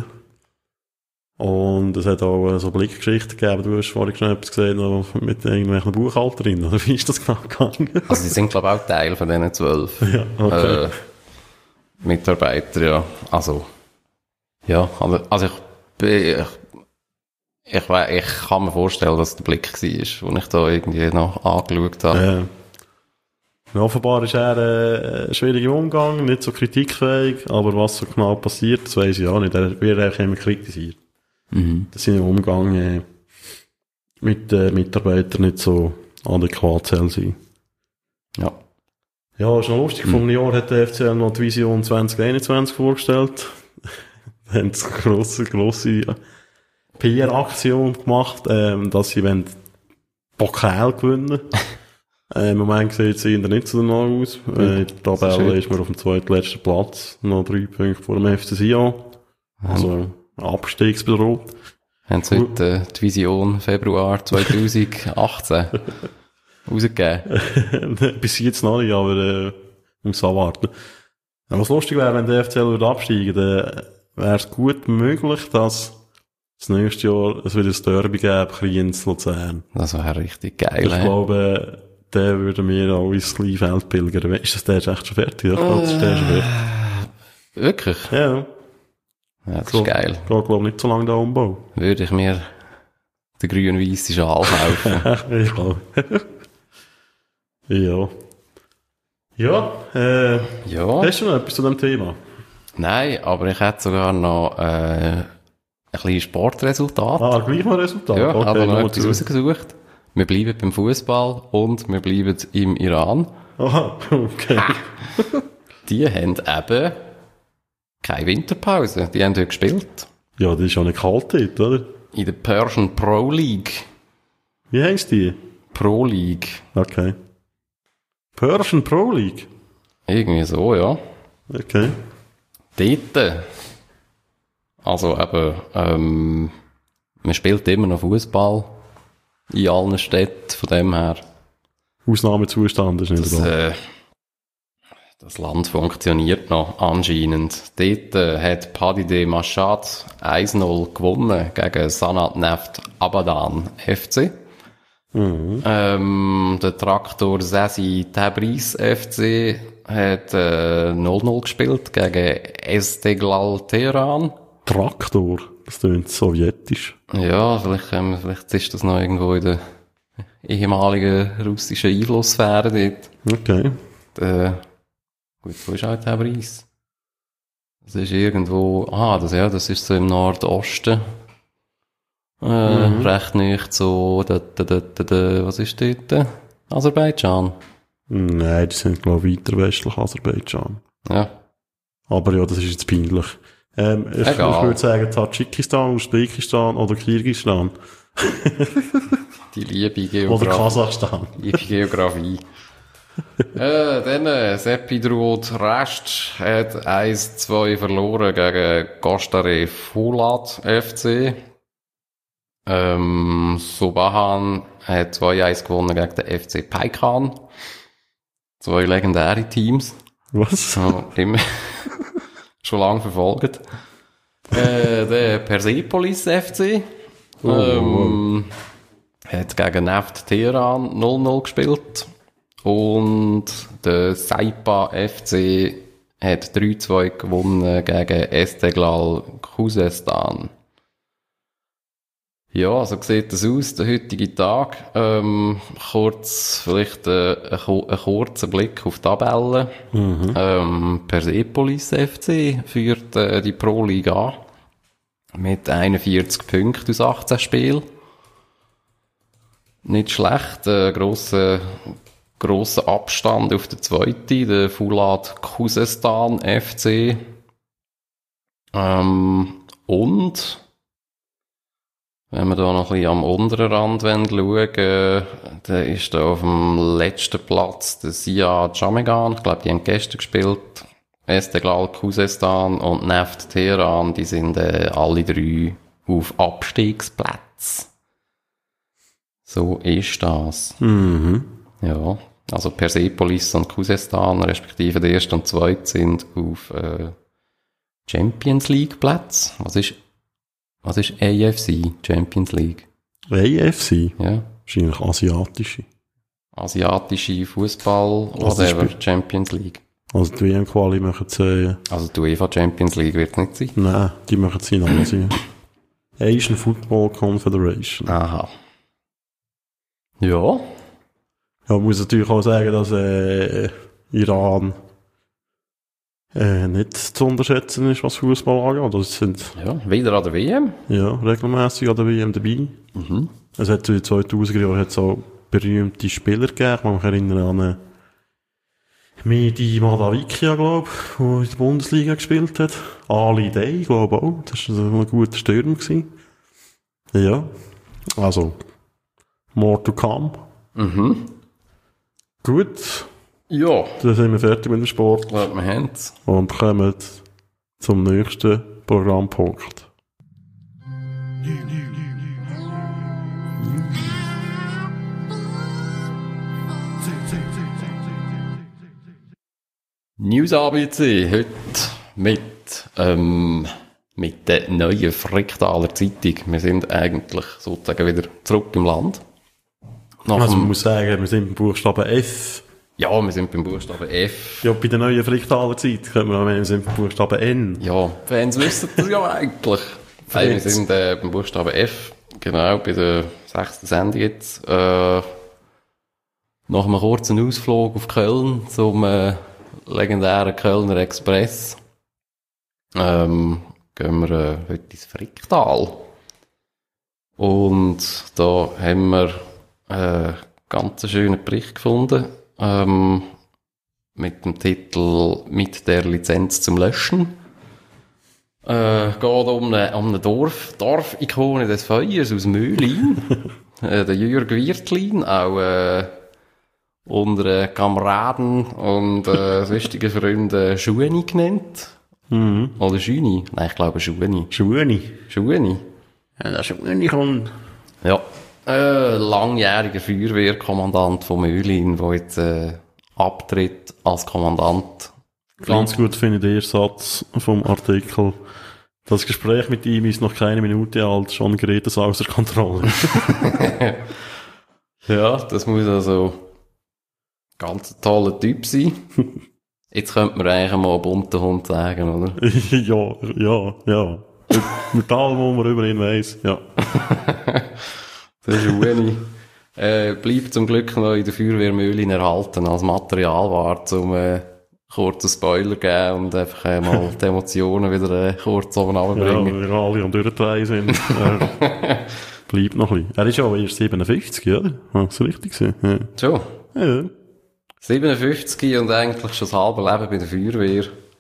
Und es hat auch äh, so Blickgeschichten gegeben, du hast vorhin schon etwas gesehen, noch mit irgendwelchen Buchhalterinnen, oder wie ist das genau gegangen? Also, die sind, glaube ich, auch Teil von diesen zwölf. Ja, okay. Äh, Mitarbeiter, ja. Also, ja, also, also ich, bin- ich, ich, we- ich kann mir vorstellen, dass der Blick war, wo ich da irgendwie noch angeschaut habe. Äh, offenbar ist er äh, ein schwieriger Umgang, nicht so kritikfähig, aber was so genau passiert, das weiss ich auch nicht. Er wird eigentlich immer kritisiert. Mhm. Dass sein Umgang äh, mit den Mitarbeitern nicht so adäquat soll sein. Ja. Ja, ist noch lustig. Vor einem Jahr hat der F C L noch die Vision zwanzig einundzwanzig vorgestellt. Da haben sie eine grosse, grosse P R-Aktion gemacht, ähm, dass sie wollen Pokal gewinnen. äh, Im Moment sieht es eher nicht so danach aus. Äh, in der Tabelle ist man auf dem zweitletzten Platz, noch drei Punkte vor dem F C Sion. Also abstiegsbedroht. Haben sie heute äh, die Vision Februar zwanzig achtzehn rausgegeben? Bis jetzt noch nicht, aber äh, muss abwarten. Ja, was lustig wäre, wenn der F C L würde absteigen, dann wäre es gut möglich, dass das nächste Jahr es wieder ein Derby gäbe, Kriens Luzern. Das wäre richtig geil. Ich he? glaube, der würde mir auch ins Kleinfeld pilgern. Ist das der ist echt schon fertig? Ich glaube, das ist der schon fertig. Wirklich? Ja, Ja, das so. ist geil. geht glaube nicht so lange der Umbau. Würde ich mir den grün-weißen Schal kaufen. Ich glaube. Ja. Ja, äh, Ja. hast du noch etwas zu dem Thema? Nein, aber ich hätte sogar noch äh, ein kleines Sportresultat. Ah, gleich noch Resultat? ja, okay, also noch nur etwas zu- rausgesucht. Wir bleiben beim Fußball und wir bleiben im Iran. Aha, okay. Die haben eben keine Winterpause. Die haben dort gespielt. Ja, das ist ja nicht kalt dort, oder? In der Persian Pro League. Wie heisst die? Pro League. Okay. Persian Pro League? Irgendwie so, ja. Okay. Dort, also eben, ähm, man spielt immer noch Fußball in allen Städten, von dem her, Ausnahmezustand ist nicht das, da. äh, das Land funktioniert noch anscheinend. Dort äh, hat Padide Mashhad eins null gewonnen gegen Sanat Neft Abadan F C. Mhm. Ähm, der Traktor Sesi Tabriz F C hat äh, null null gespielt gegen Esteghlal Teheran. Traktor. Das klingt sowjetisch. Ja, vielleicht, ähm, vielleicht ist das noch irgendwo in der ehemaligen russischen Einflusssphäre dort. Okay. Äh, gut, wo ist halt Tabriz? Das ist irgendwo, ah, das, ja, das ist so im Nordosten. Äh, Mhm. recht nicht so, da, da, da, da, da, was ist dort? Aserbaidschan. Nein, die sind, glaube ich, weiter westlich Aserbaidschan. Ja. Aber ja, das ist jetzt peinlich. Ähm, ich, ich Egal. würde sagen, Tadschikistan, Usbekistan oder Kirgisistan. Die liebe Oder Geografie. Kasachstan. Liebe Geografie. äh, dann, äh, Seppi Druot Rest hat eins zwei verloren gegen Gostare Fulat F C. Ähm, Subahan hat zwei eins gewonnen gegen den F C Paikan. Zwei legendäre Teams. Was? Ja, immer schon lange verfolgt. Äh, der Persepolis F C Oh, ähm, hat gegen Neft Teheran null null gespielt. Und der Saipa F C hat drei zwei gewonnen gegen Esteghlal Khuzestan. Ja, so sieht das aus, der heutige Tag. Ähm, kurz, vielleicht äh, ein, ku- ein kurzer Blick auf die Tabelle. Mhm. Ähm, Persepolis F C führt äh, die Pro League an. Mit einundvierzig Punkten aus achtzehn Spielen. Nicht schlecht. Äh, grosser, grosser Abstand auf der zweiten. Der Fulat Khuzestan F C. Ähm, und wenn wir da noch ein bisschen am unteren Rand schauen, äh, dann ist da auf dem letzten Platz der Sia Jamegan. Ich glaube, die haben gestern gespielt. Esteghlal Khuzestan und Neft Teheran, die sind äh, alle drei auf Abstiegsplätzen. So ist das. Mhm. Ja, also Persepolis und Khuzestan, respektive der erste und zweite, sind auf äh, Champions League Plätze. Was ist, was ist A F C, Champions League? A F C? Ja, Wahrscheinlich asiatische. asiatische Fußball, Also whatever, spielt- Champions League. Also die W M-Quali machen sie, Also die UEFA Champions League wird nicht sein. nein, die machen sie in Asien. Asian Football Confederation. Aha. Ja. Ja, man muss natürlich auch sagen, dass äh, Iran äh, nicht zu unterschätzen ist, was Fußball angeht. Das sind Ja, wieder an der W M. ja, regelmäßig an der W M dabei. Mhm. Es hat in den zweitausender Jahren hat so berühmte Spieler gegeben. Ich kann mich erinnern an äh, Mehdi Madavikia, glaube ich, der in der Bundesliga gespielt hat. Ali Day, glaube ich auch. Das war ein guter Stürmer gewesen. Ja, also more to come. Mhm. Gut, Ja. dann sind wir fertig mit dem Sport Ich glaube, wir haben es. und kommen zum nächsten Programmpunkt. News A B C, heute mit, ähm, mit der neuen Fricktaler Zeitung. Wir sind eigentlich sozusagen wieder zurück im Land. Nach Also man dem, muss sagen, wir sind beim Buchstaben F. ja, wir sind beim Buchstaben F. Ja, bei der neuen Fricktaler Zeit können wir auch meinen, wir sind beim Buchstaben N. Ja, Fans wissen das ja eigentlich. Nein, wir sind äh, beim Buchstaben F, genau, bei der sechsten Sendung jetzt. Äh, nach einem kurzen Ausflug auf Köln zum äh, legendären Kölner Express ähm, gehen wir äh, heute ins Fricktal. Und da haben wir äh, ganz einen schönen Bericht gefunden ähm, mit dem Titel «Mit der Lizenz zum Löschen». Äh, geht um eine, um eine Dorf, Dorf-Ikone des Feuers aus Möhlin. äh, der Jürg Wirtlin, auch äh, unsere Kameraden und äh, sonstige Freunde Schueni genannt. Mhm. Oder Schüni? Nein, ich glaube Schueni. Schueni. Schueni? Ja, das Schueni kommt. Ja. Äh, langjähriger Feuerwehrkommandant von Möhlin, der jetzt äh, abtritt als Kommandant. Ganz gut finde ich den ersten Satz vom Artikel. Das Gespräch mit ihm ist noch keine Minute alt, schon gerät es außer Kontrolle. Ja, das muss also ganz ein toller Typ sein. Jetzt könnte man eigentlich mal einen bunten Hund sagen, oder? ja, ja, ja. Mit, mit allem, was man über ihn weiss, ja. Der Schueni äh, bleibt zum Glück noch in der Feuerwehr Möhlin erhalten als Materialwart, um äh, kurzen Spoiler geben und einfach äh, mal die Emotionen wieder äh, kurz oben Ja, runterbringen. wir alle am Durchdrehen sind. Er bleibt noch ein bisschen. Er ist ja erst siebenundfünfzig, oder? Ja, das richtig gesehen. Ja. Schon. Ja. siebenundfünfzig und eigentlich schon das halbe Leben bei der Feuerwehr.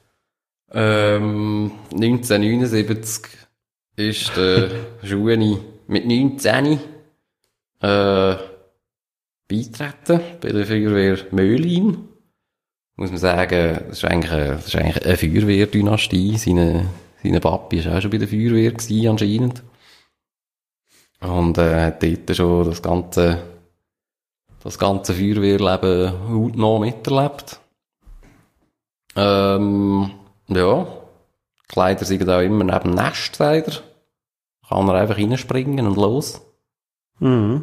Ähm, neunzehnhundertneunundsiebzig ist der Schueni mit neunzehn äh, beitreten bei der Feuerwehr Möhlin. Muss man sagen, das ist eigentlich eine, das ist eigentlich eine Feuerwehrdynastie. Seine, seine Papi war auch schon bei der Feuerwehr gewesen, anscheinend. Und äh, hat dort schon das ganze das ganze Feuerwehrleben hautnah miterlebt. Ähm, ja. Die Kleider sind auch immer neben dem Nest, sagt er. Kann er einfach reinspringen und los. Mhm.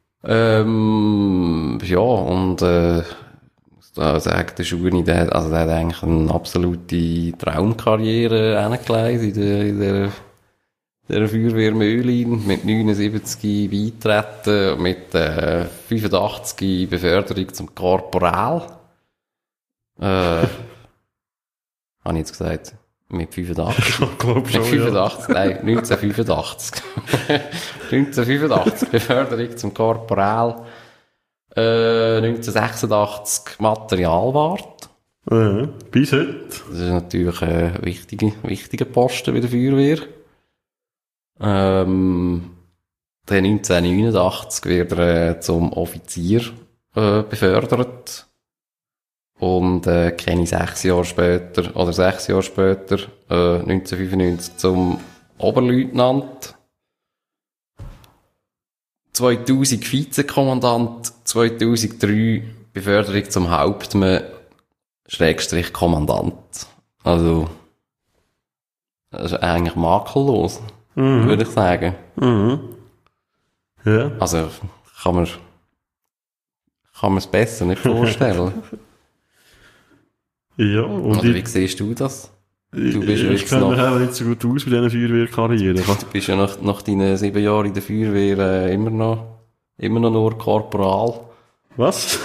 Ähm, ja, und, äh, da sagt der Schuhni, der, also der hat eigentlich eine absolute Traumkarriere hingelegt in der, in der, der Feuerwehr Möhlin, mit neunundsiebzig beitreten, mit äh, fünfundachtzig Beförderung zum Korporal. Äh, habe ich jetzt gesagt, mit fünfundachtzig? Ich glaube schon, Mit fünfundachtzig, ja. Nein, neunzehnhundertfünfundachtzig. neunzehnhundertfünfundachtzig Beförderung zum Korporal. Äh, neunzehnhundertsechsundachtzig Materialwart. Ja, bis heute. Das ist natürlich ein wichtiger, wichtiger Posten bei der Feuerwehr. Ähm, dann neunzehnhundertneunundachtzig wird er äh, zum Offizier äh, befördert. Und äh, kenne ich sechs Jahre später, oder sechs Jahre später, äh, neunzehnhundertfünfundneunzig zum Oberleutnant. zweitausend Vizekommandant, zweitausenddrei Beförderung zum Hauptmann, Schrägstrich Kommandant. Also, das ist eigentlich makellos, Mhm. würde ich sagen. Mhm. Ja. Also, kann man, kann man es besser nicht vorstellen. Ja, und Oder ich, wie siehst du das? ich, du bist ja ich jetzt kenne noch- mich eben nicht so gut aus bei diesen Feuerwehrkarrieren. Du bist ja nach, nach deinen sieben Jahren in der Feuerwehr äh, immer noch, immer noch nur Korporal. Was?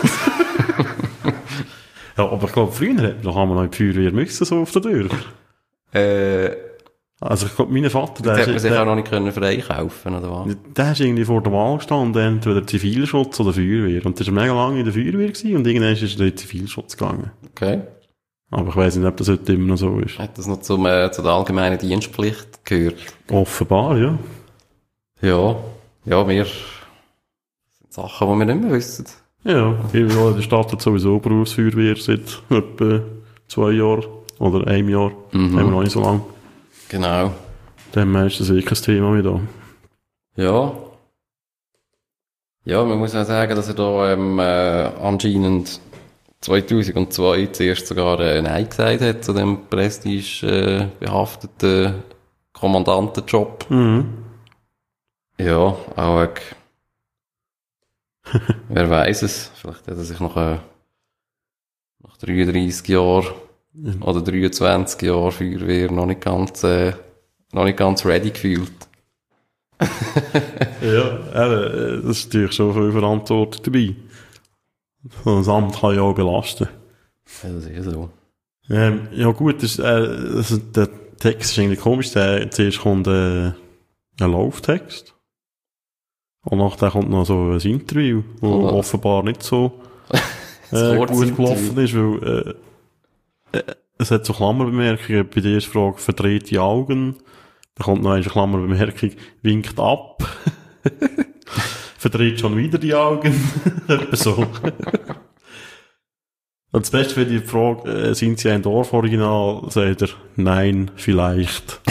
Ja, aber ich glaube, früher hat man noch in die Feuerwehr müssen, so auf der Tür. Äh, Also ich glaube, mein Vater, der das hat man ist, sich auch der, noch nicht können freikaufen, oder was? der ist irgendwie vor der Wahl gestanden, entweder Zivilschutz oder Feuerwehr. Und der war mega lange in der Feuerwehr gewesen, und irgendwann ist er in den Zivilschutz gegangen. Okay. Aber ich weiss nicht, ob das heute immer noch so ist. Hat das noch zum, äh, zu der allgemeinen Dienstpflicht gehört? Offenbar, ja. Ja. Ja, wir, das sind Sachen, die wir nicht mehr wissen. Ja, überall in der Stadt hat sowieso Berufsfeuerwehr seit etwa zwei Jahren oder einem Jahr. Mhm. Haben wir noch nicht so lange. Genau. Dann ist das wirklich ein Thema mehr da. Ja. Ja, man muss auch sagen, dass er da ähm, äh, anscheinend zweitausendzwei zuerst sogar äh, Nein gesagt hat zu dem prestigebehafteten äh, Kommandantenjob. Mhm. Ja, auch äh, wer weiß es, vielleicht hat er sich noch äh, nach dreiunddreissig Jahren oder dreiundzwanzig Jahren Feuerwehr noch nicht ganz, äh, noch nicht ganz ready gefühlt. Ja, eben, das ist natürlich schon viel Verantwortung dabei. So ein Amt kann ja auch belasten. Ja, das ist ja so. Ähm, ja gut, das, äh, also der Text ist eigentlich komisch. Der, zuerst kommt äh, ein Lauftext. Und nachher kommt noch so ein Interview, das Oh. offenbar nicht so Das äh, kurzes gut gelaufen ist, weil äh, äh, es hat so Klammerbemerkungen bei der ersten Frage verdrehte Augen. Da kommt noch eine Klammerbemerkung, winkt ab. Verdreht schon wieder die Augen. Etwa so. Und das Beste für die Frage, äh, sind Sie ein Dorforiginal? Sagt er, nein, vielleicht.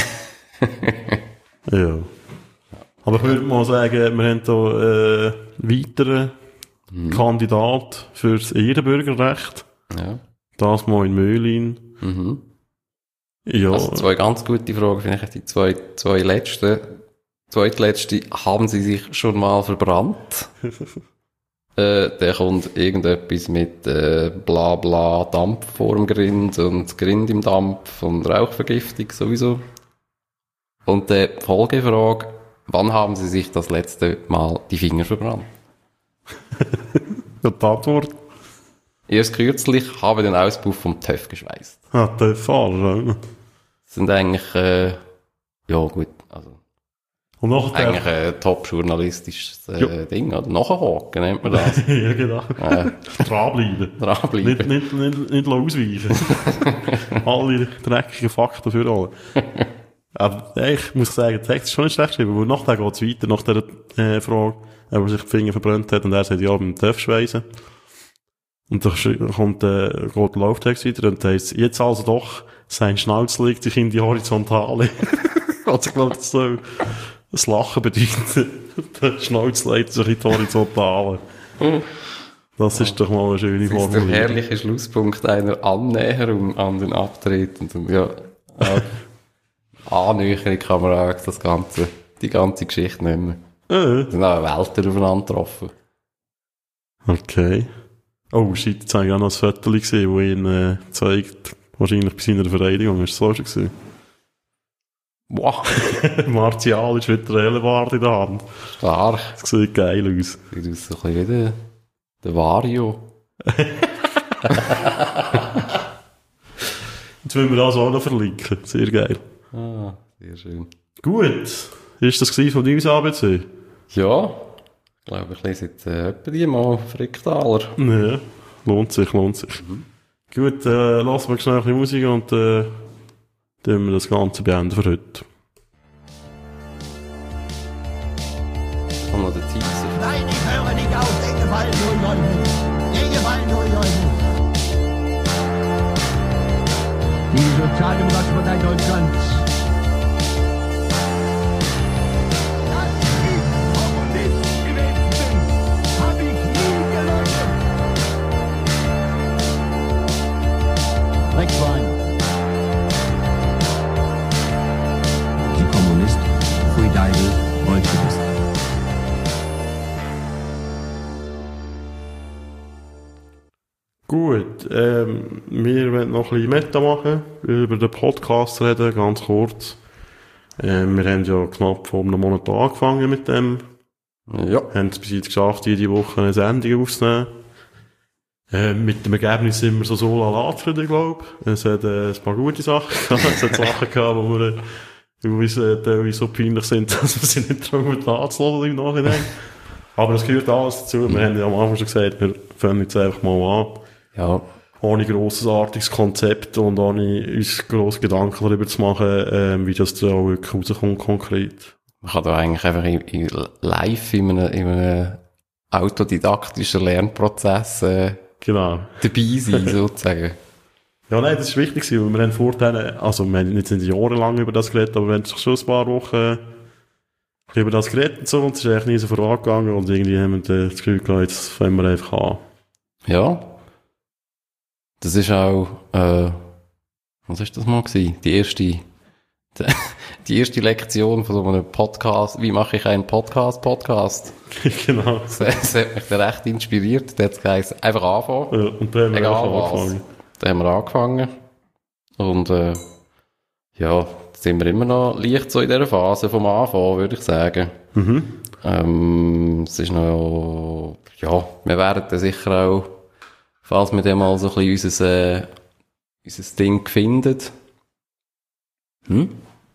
Ja. Aber ich würde mal sagen, wir haben hier äh, weiteren Mhm. Kandidat fürs Ehrenbürgerrecht. Ja. Das mal in Möhlin. Mhm. Ja. Also zwei ganz gute Fragen, finde ich. Die zwei, zwei letzten. Zweitletzte, haben Sie sich schon mal verbrannt? äh, der kommt irgendetwas mit äh, bla bla Dampf vor dem Grind und Grind im Dampf und Rauchvergiftung sowieso. Und die Folgefrage, wann haben Sie sich das letzte Mal die Finger verbrannt? Ja, die Antwort. Erst kürzlich habe den Auspuff vom TÜV geschweißt. Hat der Fahrer. Das sind eigentlich, äh, ja gut, also Und nachher eigentlich ein top-journalistisches äh, Ja. Ding, oder? Nachhaken nennt man das. ja, genau. äh, Dranbleiben. dranbleiben. Nicht, nicht, nicht, nicht ausweichen. Alle dreckigen Fakten für alle. Aber äh, ich muss sagen, der Text ist schon nicht schlecht geschrieben, weil nachher geht es weiter, nach dieser äh, Frage, ob er sich die Finger verbrannt hat, und er sagt, ja, beim TÜV schweissen. Und dann sch- kommt, äh, geht der Lauftext weiter, und da heisst, jetzt also doch, sein Schnauz legt sich in die Horizontale. Also ich glaube, das soll das Lachen bedeuten. Der Schnauz legt sich in die Horizontale. Das ist doch mal eine schöne Das ist der Formulierung. herrliche Schlusspunkt einer Annäherung an den Abtretenden. Ja, äh, Annäherung kann man auch das ganze, die ganze Geschichte nehmen. Äh, Es sind auch Welten aufeinander getroffen. okay. Oh shit, jetzt habe ich auch noch ein Foto gesehen, das ihn äh, zeigt, wahrscheinlich bei seiner Vereidigung. Hast du das auch schon gesehen? Wow, Martial ist wieder der Hellebarde in der Hand. stark. Das sieht geil aus. Sieht aus so ein bisschen wie der, der Vario. Jetzt wollen wir das auch noch verlinken. Sehr geil. Ah, sehr schön. Gut. Ist das gewesen von News A B C? Ja, ich glaube, ich lese jetzt äh, etwa die mal Fricktaler. Ja. Lohnt sich, lohnt sich. Gut, äh, lassen wir schnell ein bisschen Musik und äh, dann wir das Ganze beenden für heute. Und noch der Teaser. Nein, ich höre nicht auf. Den Gefallen nur Leuten. Den Gefallen nur Leuten. Die Sozialdemokratie Deutschlands. Dass ich Kommunist gewesen bin, habe ich nie geleugnet. Dreckschwein. Die Kommunist, Pfui Deibel, Bolschewist. Gut, ähm, wir wollen noch ein bisschen Meta machen, über den Podcast reden, ganz kurz. Ähm, wir haben ja knapp vor einem Monat angefangen mit dem. Ja. Haben es bis jetzt geschafft, jede Woche eine Sendung aufzunehmen. Ähm, mit dem Ergebnis sind wir so so lala zufrieden, glaube ich. Es hat äh, ein paar gute Sachen gehabt. Es hat Sachen gehabt, wo wir, die uns äh, teilweise so peinlich sind, dass wir sie nicht trauen anzuhören im Nachhinein. Aber es gehört alles dazu. Wir haben ja am Anfang schon gesagt, wir fangen jetzt einfach mal an. Ja. Ohne grossartiges Konzept und ohne uns grosse Gedanken darüber zu machen, ähm, wie das da auch wirklich rauskommt konkret. Man kann da eigentlich einfach in, in live in einem, in einem autodidaktischen Lernprozess äh, Genau. dabei sein, sozusagen. Ja, nein, das ist wichtig, weil wir haben vorher, also wir haben nicht jahrelang über das geredet, aber wir haben schon ein paar Wochen über das geredet und so, und es ist eigentlich nie so vorangegangen und irgendwie haben wir das Gefühl gehabt, jetzt fangen wir einfach an. Ja. Das ist auch, äh, was ist das mal gewesen? Die erste, die, die erste Lektion von so einem Podcast. Wie mache ich einen Podcast-Podcast? Genau. Das, das hat mich dann recht inspiriert. Da hat es geheißen, einfach anfangen. Ja, und dann haben wir Egal einfach was. angefangen. Da haben wir angefangen. Und, äh, ja, jetzt sind wir immer noch leicht so in dieser Phase vom Anfang, würde ich sagen. Mhm. Ähm, es ist noch, ja, wir werden dann sicher auch, falls wir dann mal so ein bisschen unser, äh, unser Ding finden. Hm?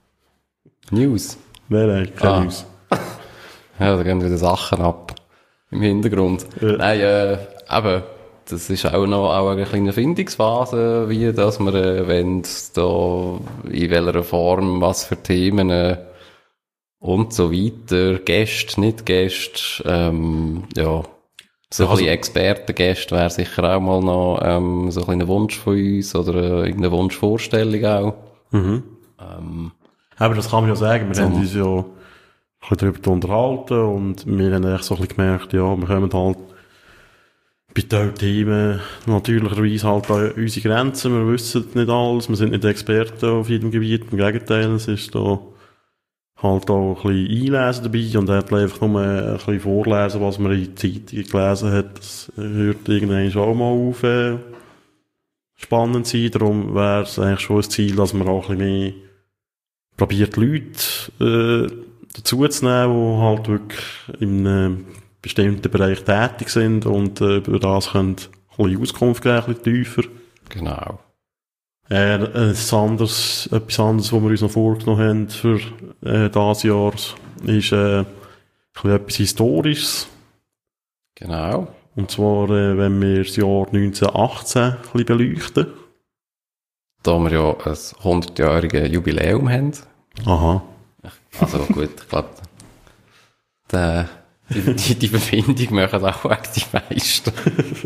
News. Nein, nein, keine Ah. News. Ja, da gehen wieder Sachen ab. Im Hintergrund. Ja. Nein, äh, eben, das ist auch noch auch eine kleine Findungsphase, wie dass wir, äh, wenn da, in welcher Form, was für Themen, äh, und so weiter, Gäste, nicht Gäste, ähm, ja, so ein Also- bisschen Expertengäste wäre sicher auch mal noch, ähm, so ein kleiner Wunsch von uns, oder äh, irgendeine Wunschvorstellung auch. Mhm. Ähm, Aber das kann man ja sagen, wir So. haben uns ja ein bisschen darüber unterhalten und wir haben echt so ein bisschen gemerkt, ja, wir kommen halt bei diesen Themen natürlicherweise halt an unsere Grenzen, wir wissen nicht alles, wir sind nicht Experten auf jedem Gebiet, im Gegenteil, es ist da halt auch ein bisschen Einlesen dabei und er hat einfach nur ein bisschen vorlesen, was man in Zeitungen gelesen hat, das hört irgendwann schon auch mal auf, äh, spannend sein, darum wäre es eigentlich schon ein Ziel, dass man auch ein bisschen mehr probiert, Leute äh, dazu zu nehmen, die halt wirklich in einem bestimmten Bereich tätig sind und äh, über das können ein bisschen Auskunft geben, ein bisschen tiefer. genau. Äh, ein anderes, etwas anderes, was wir uns noch vorgenommen haben für äh, dieses Jahr, ist äh, ein bisschen etwas Historisches. Genau. Und zwar, äh, wenn wir das Jahr neunzehnhundertachtzehn ein bisschen beleuchten. Da wir ja ein hundertjähriges Jubiläum haben. Aha. Also gut, ich glaube, die, die, die, die Verbindung machen auch die meisten.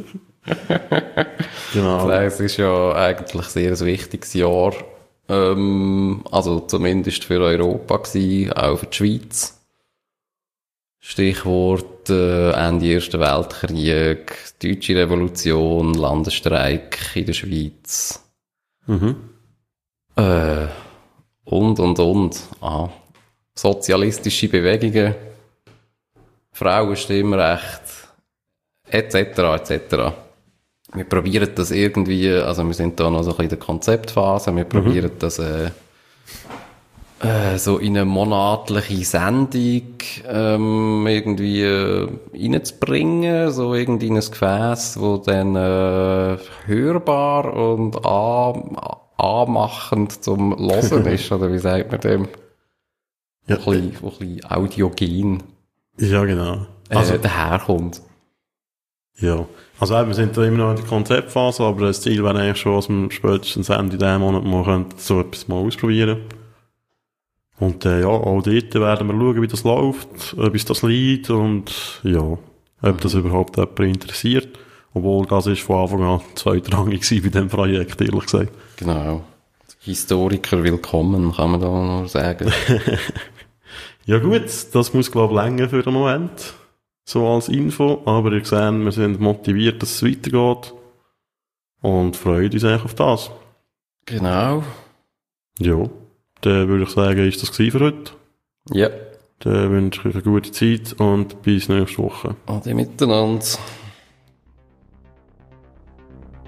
Genau. Es ist ja eigentlich sehr ein wichtiges Jahr, ähm, also zumindest für Europa gewesen, auch für die Schweiz. Stichwort äh, Ende Ersten Weltkrieg, Deutsche Revolution, Landesstreik in der Schweiz. Mhm. Äh, und, und, und. Ah. Sozialistische Bewegungen, Frauenstimmrecht, et cetera, et cetera. Wir probieren das irgendwie, also wir sind da noch so ein bisschen in der Konzeptphase, wir probieren das äh, äh, so in eine monatliche Sendung ähm, irgendwie äh, reinzubringen, so irgendwie in ein Gefäß, wo dann äh, hörbar und an, anmachend zum Hören ist, oder wie sagt man dem? Ja, Ein bisschen, wo ein bisschen audiogen ja, genau. äh, Also, daherkommt. ja. Also eben, wir sind da immer noch in der Konzeptphase, aber das Ziel wäre eigentlich schon, dass wir spätestens Ende diesen Monat mal können, so etwas mal ausprobieren. Und äh, ja, auch dort werden wir schauen, wie das läuft, ob uns das liegt und ja, ob das überhaupt jemand interessiert. Obwohl das ist von Anfang an zweitrangig gewesen bei diesem Projekt, ehrlich gesagt. Genau. Historiker willkommen, kann man da nur sagen. Ja gut, das muss glaube ich länger für den Moment. So als Info, aber ihr seht, wir sind motiviert, dass es weitergeht und freuen uns eigentlich auf das. Genau. Ja, dann würde ich sagen, ist das gewesen für heute. Ja. Dann wünsche ich euch eine gute Zeit und bis nächste Woche. Ade miteinander.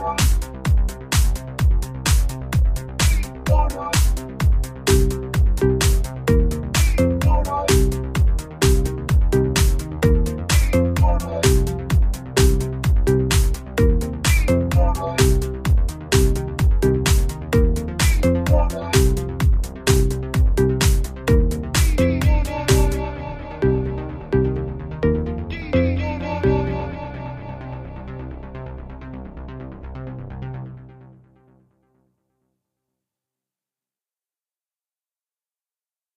Tschüss.